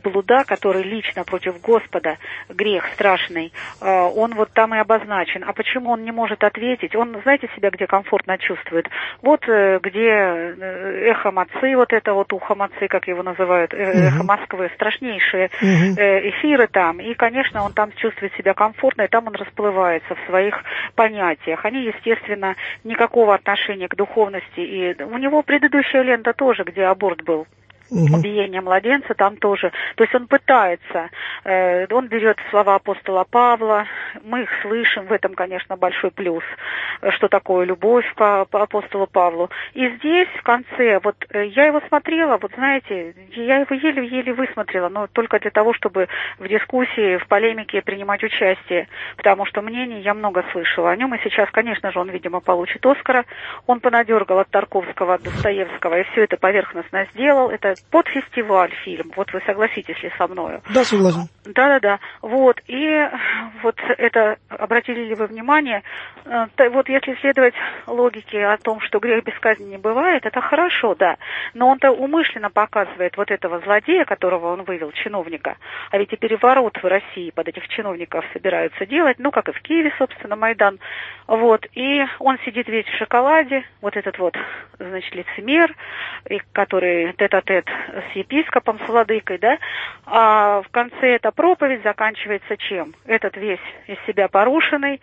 блуда, который лично против Господа, грех страшный, он вот там и обозначен. А почему он не может ответить? Он, знаете, себя где комфортно чувствует? Вот где эхо Моци, вот это вот ухо Моци, как его называют, эхо Москвы, страшнейшие эфиры там. И, конечно, он там чувствует себя комфортно, и там он расплывается в своих понятиях. Они, естественно, никакого отношения к духовности. И у него предыдущая лента тоже, где аборт был. Угу. Убиение младенца там тоже. То есть он пытается, э, он берет слова апостола Павла, мы их слышим, в этом, конечно, большой плюс, что такое любовь по, по апостолу Павлу. И здесь, в конце, вот э, я его смотрела, вот знаете, я его еле-еле высмотрела, но только для того, чтобы в дискуссии, в полемике принимать участие, потому что мнений я много слышала о нем, и сейчас, конечно же, он, видимо, получит Оскара. Он понадергал от Тарковского, от Достоевского, и все это поверхностно сделал. Это под фестиваль фильм, вот вы согласитесь ли со мною? Да, согласен. Да-да-да, вот, и вот это, обратили ли вы внимание, вот если следовать логике о том, что грех без казни не бывает, это хорошо, да, но он-то умышленно показывает вот этого злодея, которого он вывел, чиновника, а ведь и переворот в России под этих чиновников собираются делать, ну, как и в Киеве, собственно, Майдан, вот, и он сидит весь в шоколаде, вот этот вот, значит, лицемер, который тет-а-тет с епископом, с владыкой, да, а в конце эта проповедь заканчивается чем? Этот весь из себя порушенный,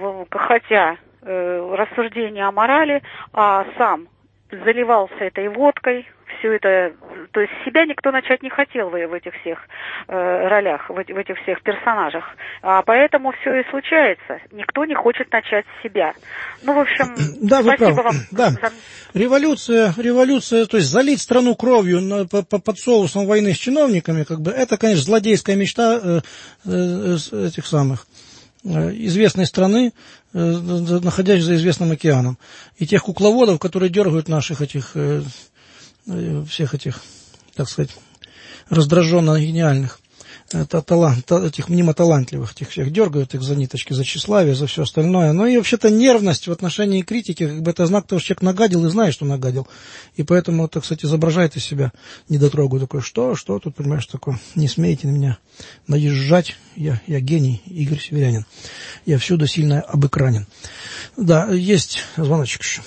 хотя э, рассуждение о морали, а сам заливался этой водкой, все это, то есть себя никто начать не хотел в, в этих всех э, ролях, в, в этих всех персонажах, а поэтому все и случается, никто не хочет начать с себя. Ну, в общем, да, спасибо вы вам. Да. За... Революция, революция, то есть залить страну кровью на, по, по, под соусом войны с чиновниками, как бы, это, конечно, злодейская мечта э, э, этих самых э, известной страны, э, находящейся за известным океаном. И тех кукловодов, которые дергают наших этих, э, э, всех этих, так сказать, раздраженно гениальных, это талант, этих мнимо талантливых, этих всех дергают их за ниточки, за тщеславие, за все остальное. Но и вообще-то нервность в отношении критики, как бы это знак того, что человек нагадил и знает, что нагадил. И поэтому, так сказать, изображает из себя недотрогу такой, что, что тут, понимаешь, такое, не смейте на меня наезжать, я, я гений, Игорь Северянин, я всюду сильно обэкранен. Да, есть звоночек еще.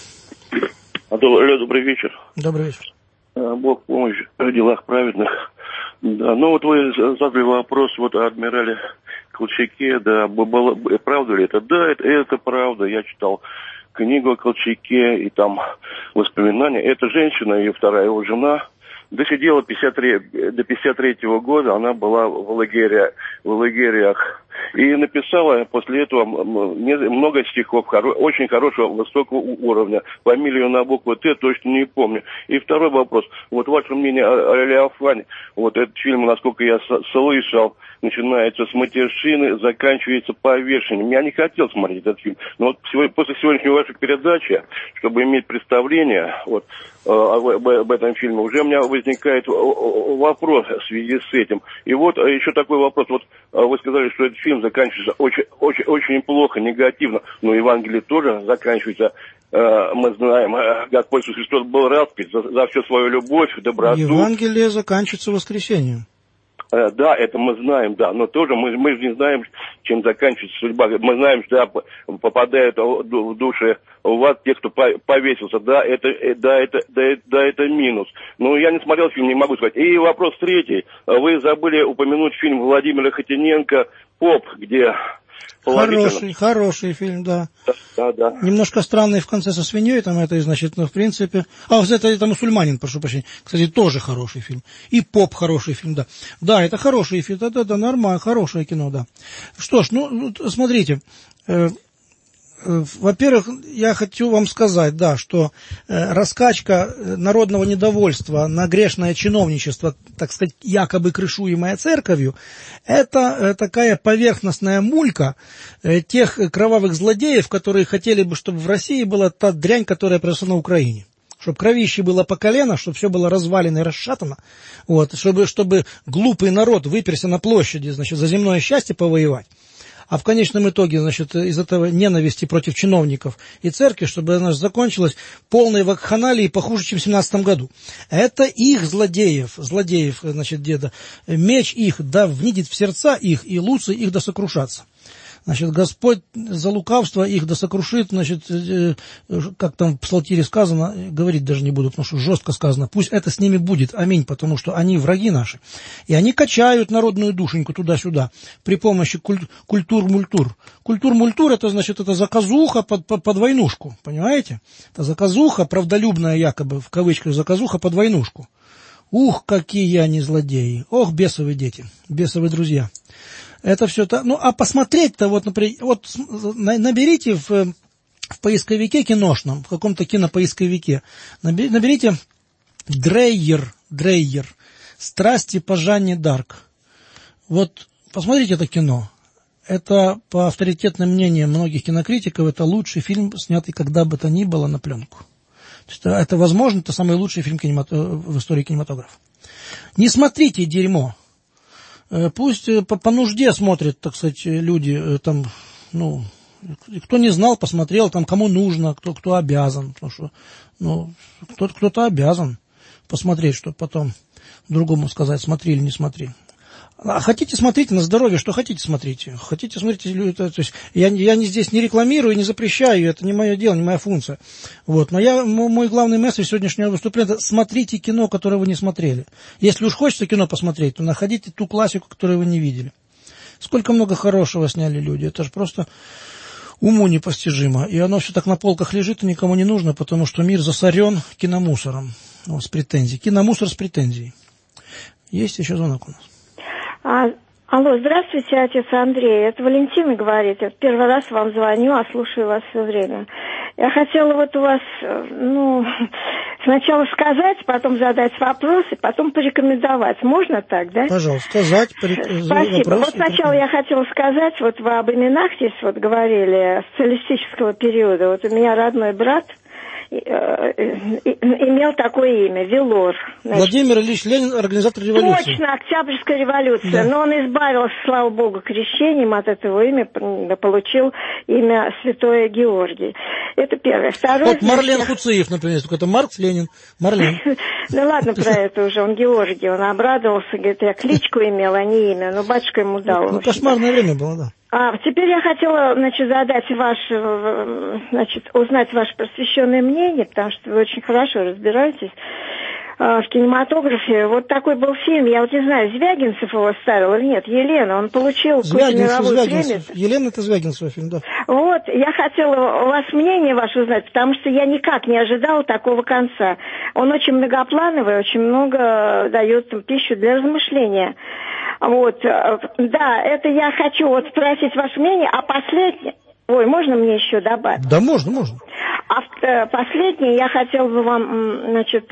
Алло, добрый вечер. Добрый вечер. Бог помощь в делах праведных. Да, ну вот вы задали вопрос вот о адмирале Колчаке, да, было, правда ли это? Да, это, это правда, я читал книгу о Колчаке и там воспоминания. Эта женщина, ее вторая его жена, досидела пятьдесят три, до пятьдесят третьего года, она была в, лагере, в лагерях. И написала после этого много стихов, очень хорошего, высокого уровня. Фамилию на букву Т точно не помню. И второй вопрос. Вот ваше мнение о Леофане. Вот этот фильм, насколько я слышал, начинается с матершины, заканчивается повешением. Я не хотел смотреть этот фильм. Но вот сегодня, после сегодняшней вашей передачи, чтобы иметь представление вот, об, об этом фильме, уже у меня возникает вопрос в связи с этим. И вот еще такой вопрос. Вот вы сказали, что этот фильм заканчивается очень, очень, очень плохо, негативно. Но Евангелие тоже заканчивается, мы знаем, Господь Иисус Христос был распят за, за всю свою любовь, доброту. Евангелие заканчивается воскресением. Да, это мы знаем, да, но тоже мы, мы же не знаем, чем заканчивается судьба. Мы знаем, что да, попадают в души в ад те, кто повесился. Да, это, да, это, да, да, это минус. Но я не смотрел фильм, не могу сказать. И вопрос третий. Вы забыли упомянуть фильм Владимира Хотиненко «Поп», где... Хороший, хороший фильм, да. Да, да, да. Немножко странный в конце со свиньей, там это, значит, ну, в принципе... А, это, это «Мусульманин», прошу прощения. Кстати, тоже хороший фильм. И «Поп» хороший фильм, да. Да, это хороший фильм, да, да, да, нормально, хорошее кино, да. Что ж, ну, смотрите... Э, Во-первых, я хочу вам сказать, да, что э, раскачка народного недовольства на грешное чиновничество, так сказать, якобы крышуемое церковью, это э, такая поверхностная мулька э, тех кровавых злодеев, которые хотели бы, чтобы в России была та дрянь, которая произошла на Украине. Чтобы кровище было по колено, чтобы все было развалено и расшатано, вот, чтобы, чтобы глупый народ выперся на площади, значит, за земное счастье повоевать. а в конечном итоге, значит, из этого ненависти против чиновников и церкви, чтобы она закончилась полной вакханалией похуже, чем в семнадцатом году. Это их злодеев, злодеев, значит, деда, меч их да внидит в сердца их, и луцы их да сокрушатся. Значит, Господь за лукавство их да сокрушит, значит, э, как там в псалтире сказано, говорить даже не буду, потому что жестко сказано, пусть это с ними будет, аминь, потому что они враги наши. И они качают народную душеньку туда-сюда при помощи куль- культур-мультур. Культур-мультур, это, значит, это заказуха под, под, под войнушку, понимаете? Это заказуха, правдолюбная якобы, в кавычках, заказуха под войнушку. Ух, какие они злодеи! Ох, бесовые дети, бесовые друзья! Это все то. Ну, а посмотреть-то, вот, например, вот наберите в, в поисковике киношном, в каком-то кинопоисковике, наберите Дрейер, Дрейер, «Страсти по Жанне Дарк». Вот посмотрите это кино. Это, по авторитетным мнениям многих кинокритиков, это лучший фильм, снятый когда бы то ни было на пленку. То есть, это, возможно, это самый лучший фильм кинемато... в истории кинематографа. Не смотрите дерьмо. Пусть по, по нужде смотрят, так сказать, люди, там, ну, кто не знал, посмотрел, там, кому нужно, кто, кто обязан, потому что, ну, кто-то, кто-то обязан посмотреть, чтобы потом другому сказать, смотри или не смотри. А хотите, смотрите на здоровье, что хотите, смотрите. Хотите, смотрите, то есть я, я не здесь не рекламирую, не запрещаю, это не мое дело, не моя функция. Вот. Но я, мой главный месседж сегодняшнего выступления – смотрите кино, которое вы не смотрели. Если уж хочется кино посмотреть, то находите ту классику, которую вы не видели. Сколько много хорошего сняли люди, это же просто уму непостижимо. И оно все так на полках лежит и никому не нужно, потому что мир засорен киномусором, ну, с претензией. Киномусор с претензией. Есть еще звонок у нас. А, алло, здравствуйте, отец Андрей. Это Валентина говорит. Я первый раз вам звоню, а слушаю вас все время. Я хотела вот у вас, ну, сначала сказать, потом задать вопросы, потом порекомендовать. Можно так, да? Пожалуйста, сказать, порекомендовать. Спасибо. Вопросы, вот сначала я хотела сказать, вот вы об именах здесь вот говорили, социалистического периода. Вот у меня родной брат имел такое имя, Велор. Значит. Владимир Ильич Ленин, организатор революции. Точно, Октябрьская революция. Да. Но он избавился, слава богу, крещением от этого имя, получил имя Святой Георгий. Это первое. Второе. Вот Марлен Хуциев, например, только это Маркс, Ленин, Марлен. Ну ладно про это уже, он Георгий, он обрадовался, говорит, я кличку имел, а не имя, но батюшка ему дал. Ну, кошмарное время было, да. А, теперь я хотела, значит, задать ваше, значит, узнать ваше просвещенное мнение, потому что вы очень хорошо разбираетесь а, в кинематографе. Вот такой был фильм, я вот не знаю, Звягинцев его ставил или нет, Елена, он получил какую-то мировую премию. Елена, это Звягинцев фильм, да. Вот, я хотела у вас мнение ваше узнать, потому что я никак не ожидала такого конца. Он очень многоплановый, очень много дает там пищу для размышления. Вот, да, это я хочу вот спросить ваше мнение, а последнее... Ой, можно мне еще добавить? Да, можно, можно. А последнее я хотела бы вам, значит,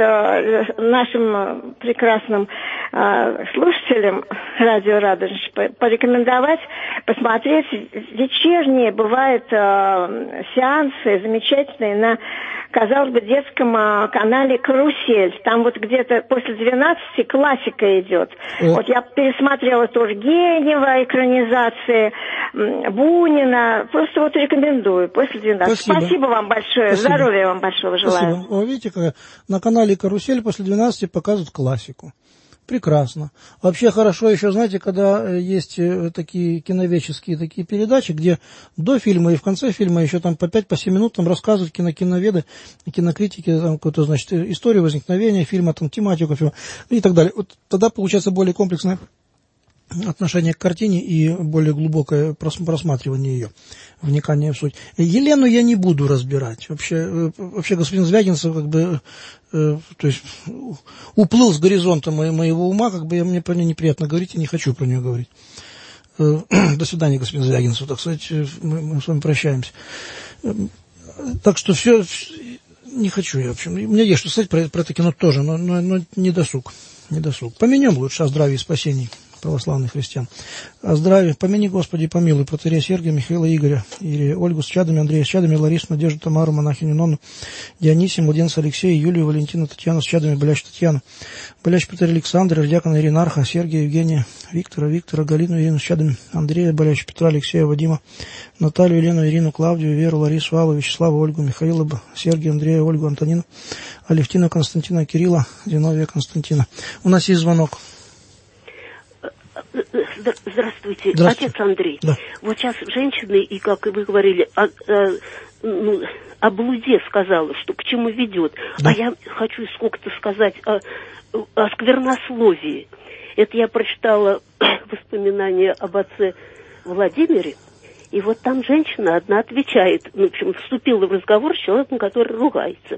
нашим прекрасным слушателям радио «Радонеж» порекомендовать посмотреть вечерние, бывают сеансы замечательные на, казалось бы, детском канале «Карусель». Там вот где-то после двенадцати классика идет. О. Вот я пересмотрела Тургенева, экранизации Бунина. Просто вот рекомендую после двенадцати. Спасибо, Спасибо вам большое. Спасибо. Здоровья вам большого желаю. Спасибо. Вы видите, как на канале «Карусель» после двенадцати показывают классику. Прекрасно. Вообще хорошо еще, знаете, когда есть такие киноведческие такие передачи, где до фильма и в конце фильма еще там по пять по семь минут там рассказывают кино, киноведы, кинокритики, там какую-то, значит, историю возникновения фильма, там тематику фильма и так далее. Вот тогда получается более комплексное отношение к картине и более глубокое просматривание ее, вникание в суть. Елену я не буду разбирать. Вообще, вообще господин Звягинцев как бы, э, то есть, уплыл с горизонта мо- моего ума, как бы я, мне про нее неприятно говорить и не хочу про нее говорить. Э, до свидания, господин Звягинцев, так сказать, мы, мы с вами прощаемся. Э, так что все, не хочу я, в общем. У меня есть что сказать про, про это кино тоже, но, но, но не досуг, не досуг. Поменяем лучше о здравии и спасении. православных христиан. О здравии, помяни, Господи, помилуй, протоиерея Сергия, Михаила, Игоря, и Ольгу с чадами, Андрея с чадами, Ларису, Надежду, Тамару, монахиню Нонну, Дионисия, младенца Алексея, Юлию, Валентину, Татьяну с чадами, болящую Татьяну, болящий протоиерей Александра, диакона Иринарха, Сергия, Евгения, Виктора, Виктора, Галину, Ирину с чадами, Андрея, болящий Петра, Алексея, Вадима, Наталью, Елену, Ирину, Клавдию, Веру, Ларису, Аллу, Вячеславу, Ольгу, Михаила, Сергия, Андрея, Ольгу, Антонину, Алевтину, Константина, Кирилла, Зиновия, Константина. У нас есть звонок. Здравствуйте, Здравствуйте. Отец Андрей. Да. Вот сейчас женщины, и как вы говорили, о, о, ну, о блуде сказала, что к чему ведет. Да. А я хочу сколько-то сказать о, о сквернословии. Это я прочитала воспоминания об отце Владимире. И вот там женщина одна отвечает, ну, в общем, вступила в разговор с человеком, который ругается.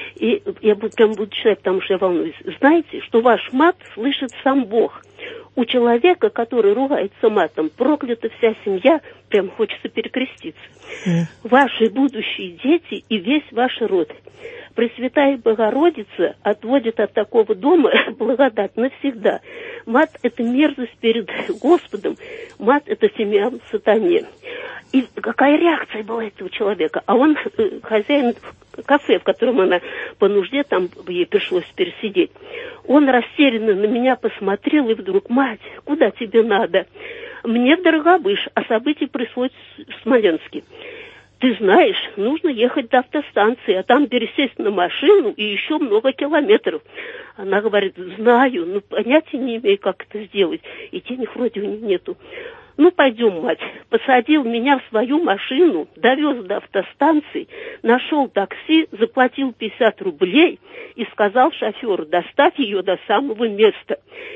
И я прям буду читать, потому что я волнуюсь. Знаете, что ваш мат слышит сам Бог. У человека, который ругается матом, проклята вся семья, прям хочется перекреститься. Mm. Ваши будущие дети и весь ваш род. Пресвятая Богородица отводит от такого дома благодать навсегда. Мат – это мерзость перед Господом, мат – это семья сатане. И какая реакция была этого человека? А он, э, хозяин кафе, в котором она по нужде, там ей пришлось пересидеть, он растерянно на меня посмотрел и вдруг: мать, куда тебе надо? Мне в Дорогобыш, а события происходят в Смоленске. Ты знаешь, нужно ехать до автостанции, а там пересесть на машину и еще много километров. Она говорит: знаю, но понятия не имею, как это сделать, и денег вроде у нее нету. Ну, пойдем, мать. Посадил меня в свою машину, довез до автостанции, нашел такси, заплатил пятьдесят рублей и сказал шоферу: доставь ее до самого места.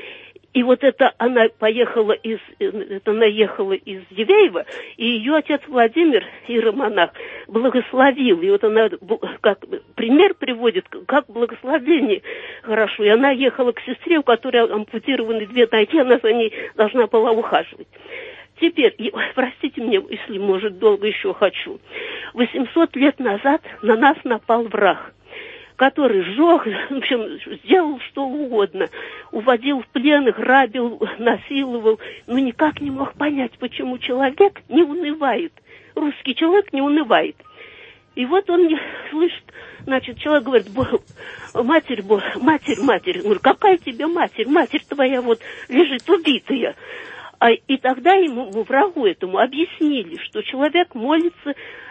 И вот это она поехала из, это она ехала из Дивеева, и ее отец Владимир, иеромонах, благословил. И вот она как пример приводит, как благословение хорошо. И она ехала к сестре, у которой ампутированы две ноги, она за ней должна была ухаживать. Теперь, простите меня, если, может, долго еще хочу. восемьсот лет назад на нас напал враг, который сжег, в общем, сделал что угодно. Уводил в плен, грабил, насиловал. Но никак не мог понять, почему человек не унывает. Русский человек не унывает. И вот он не слышит, значит, человек говорит: матерь, матерь, матерь. Говорю: какая тебе матерь? Матерь твоя вот лежит убитая. А, и тогда ему, врагу этому, объяснили, что человек молится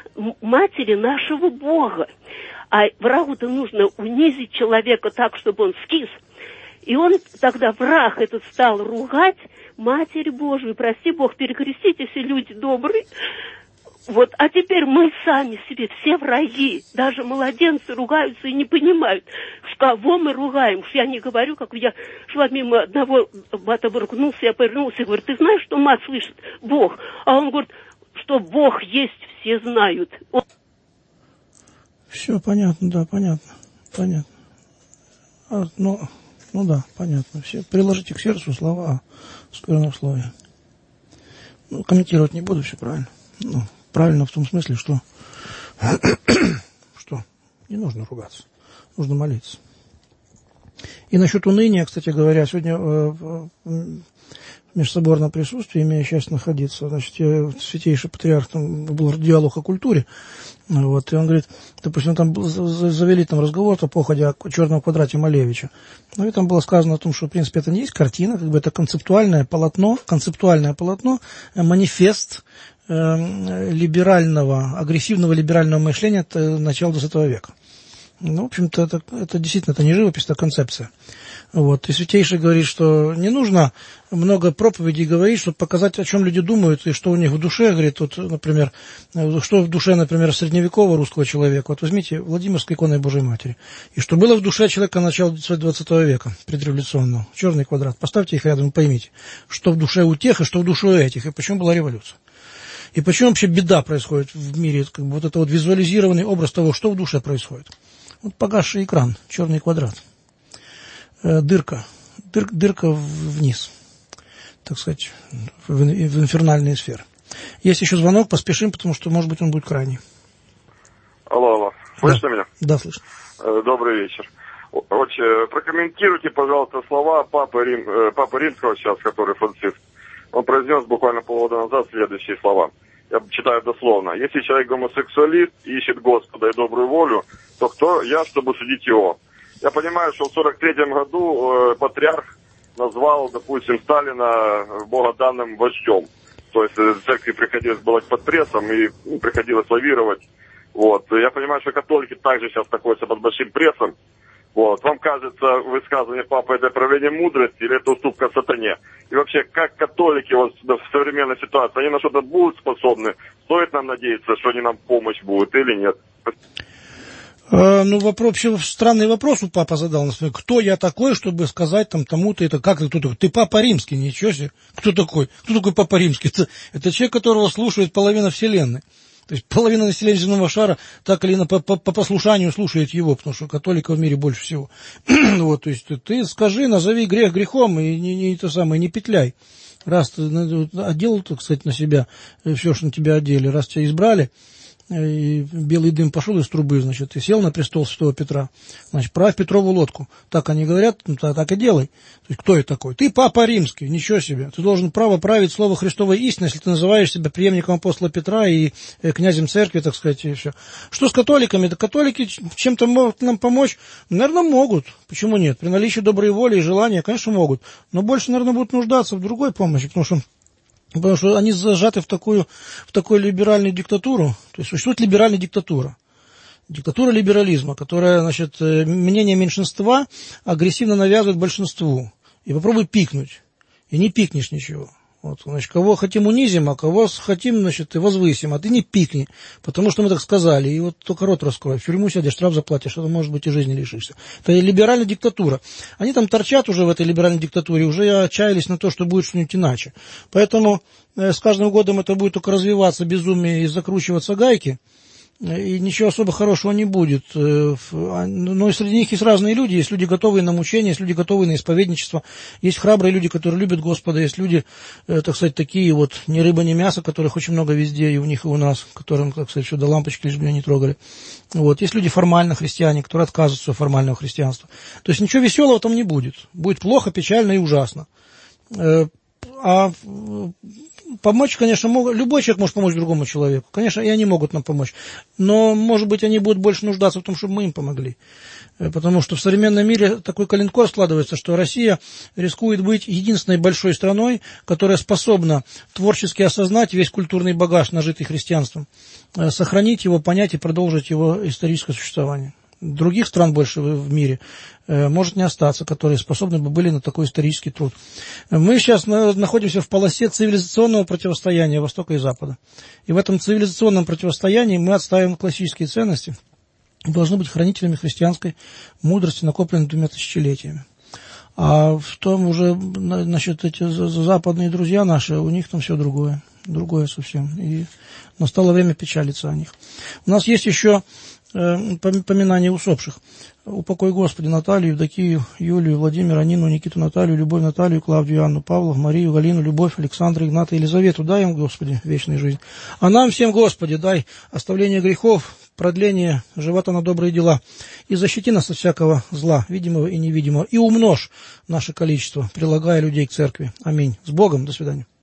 матери нашего Бога. А врагу-то нужно унизить человека так, чтобы он скис. И он тогда, враг этот, стал ругать Матерь Божию. Прости Бог, перекрестите, все люди добрые. Вот, а теперь мы сами себе все враги. Даже младенцы ругаются и не понимают, с кого мы ругаем. Уж я не говорю, как я шла мимо одного мата, ругнулся, я повернулся и говорю: ты знаешь, что мат слышит? Бог. А он говорит, что Бог есть, все знают. Он... Все понятно, да, понятно, понятно. А, ну, ну да, понятно. Все. Приложите к сердцу слова сквернословия. Ну, комментировать не буду, все правильно. Ну, правильно в том смысле, что, что не нужно ругаться, нужно молиться. И насчет уныния, кстати говоря, сегодня в межсоборном присутствии, имея счастье находиться, значит, святейший патриарх, там был диалог о культуре, вот, и он говорит, допустим, там завели там разговор по походе о черном квадрате Малевича. Ну и там было сказано о том, что, в принципе, это не есть картина, как бы это концептуальное полотно, концептуальное полотно, манифест э, либерального, агрессивного либерального мышления начала двадцатого века. Ну, в общем-то, это, это действительно, это не живопись, это концепция. Вот. И Святейший говорит, что не нужно много проповедей говорить, чтобы показать, о чем люди думают и что у них в душе. Говорит, вот, например, что в душе, например, средневекового русского человека. Вот возьмите Владимирской иконы Божией Матери. И что было в душе человека начала двадцатого века, предреволюционного. Черный квадрат. Поставьте их рядом и поймите, что в душе у тех и что в душе у этих. И почему была революция. И почему вообще беда происходит в мире. Как бы вот это вот визуализированный образ того, что в душе происходит. Вот погасший экран, черный квадрат. Дырка, дыр, дырка вниз, так сказать, в, в инфернальные сферы. Есть еще звонок, поспешим, потому что, может быть, он будет крайний. Алло, алло. Слышно да. меня? Да, слышно. Добрый вечер. Очень прокомментируйте, пожалуйста, слова Папы, Рим, э, Папы Римского сейчас, который Франциск. Он произнес буквально полгода назад следующие слова. Я читаю дословно. Если человек гомосексуалист и ищет Господа и добрую волю, то кто я, чтобы судить его? Я понимаю, что в сорок третьем году э, патриарх назвал, допустим, Сталина богоданным вождем. То есть в церкви приходилось быть под прессом и ну, приходилось лавировать. Вот. Я понимаю, что католики также сейчас находятся под большим прессом. Вот. Вам кажется, высказывание Папы это проявление мудрости или это уступка сатане? И вообще, как католики вот, в современной ситуации, они на что-то будут способны? Стоит нам надеяться, что они нам помощь будут или нет? Э, ну, вопрос, вообще странный вопрос у Папа задал. Кто я такой, чтобы сказать там тому-то это? Как ты, кто такой? Ты Папа Римский, ничего себе. Кто такой? Кто такой Папа Римский? Это, это человек, которого слушает половина Вселенной. То есть половина населения земного шара так или иначе по, по, по послушанию слушает его, потому что католиков в мире больше всего. Вот, то есть ты скажи, назови грех грехом и не, не то самое, не петляй. Раз ты одел, так сказать, на себя все, что на тебя одели, раз тебя избрали, и белый дым пошел из трубы, значит, ты сел на престол Святого Петра, значит, правь Петрову лодку. Так они говорят, ну, так, так и делай. То есть, кто я такой? Ты Папа Римский, ничего себе. Ты должен право править слово Христовой истины, если ты называешь себя преемником апостола Петра и э, князем церкви, так сказать, и все. Что с католиками? Да католики чем-то могут нам помочь? Наверное, могут. Почему нет? При наличии доброй воли и желания, конечно, могут. Но больше, наверное, будут нуждаться в другой помощи, потому что Потому что они зажаты в такую, в такую либеральную диктатуру. То есть существует либеральная диктатура. Диктатура либерализма, которая, значит, мнение меньшинства агрессивно навязывает большинству. И попробуй пикнуть. И не пикнешь ничего. Вот, значит, кого хотим унизим, а кого хотим, значит, и возвысим, а ты не пикни, потому что мы так сказали, и вот только рот раскрой, в тюрьму сядешь, штраф заплатишь, это, может быть, и жизни лишишься. Это либеральная диктатура. Они там торчат уже в этой либеральной диктатуре, уже отчаялись на то, что будет что-нибудь иначе. Поэтому э, с каждым годом это будет только развиваться, безумие, и закручиваться гайки, и ничего особо хорошего не будет. Но и среди них есть разные люди. Есть люди, готовые на мучения, есть люди, готовые на исповедничество. Есть храбрые люди, которые любят Господа. Есть люди, так сказать, такие вот, ни рыба, ни мясо, которых очень много везде, и у них, и у нас, которым, так сказать, все до лампочки, лишь бы меня не трогали. Вот. Есть люди формально христиане, которые отказываются от формального христианства. То есть ничего веселого там не будет. Будет плохо, печально и ужасно. А помочь, конечно, могут, любой человек может помочь другому человеку. Конечно, и они могут нам помочь. Но, может быть, они будут больше нуждаться в том, чтобы мы им помогли. Потому что в современном мире такой коленкор складывается, что Россия рискует быть единственной большой страной, которая способна творчески осознать весь культурный багаж, нажитый христианством, сохранить его, понять и продолжить его историческое существование. Других стран больше в мире э, может не остаться, которые способны бы были на такой исторический труд. Мы сейчас на, находимся в полосе цивилизационного противостояния Востока и Запада. И в этом цивилизационном противостоянии мы отстаиваем классические ценности и должны быть хранителями христианской мудрости, накопленной двумя тысячелетиями. А в том уже, значит, эти западные друзья наши, у них там все другое. Другое совсем. И настало время печалиться о них. У нас есть еще поминание усопших. Упокой Господи Наталью, Евдокию, Юлию, Владимира, Нину, Никиту, Наталью, Любовь, Наталью, Клавдию, Анну, Павла, Марию, Галину, Любовь, Александра, Игната, Елизавету. Дай им, Господи, вечную жизнь. А нам всем, Господи, дай оставление грехов, продление живота на добрые дела. И защити нас от всякого зла, видимого и невидимого. И умножь наше количество, прилагая людей к церкви. Аминь. С Богом. До свидания.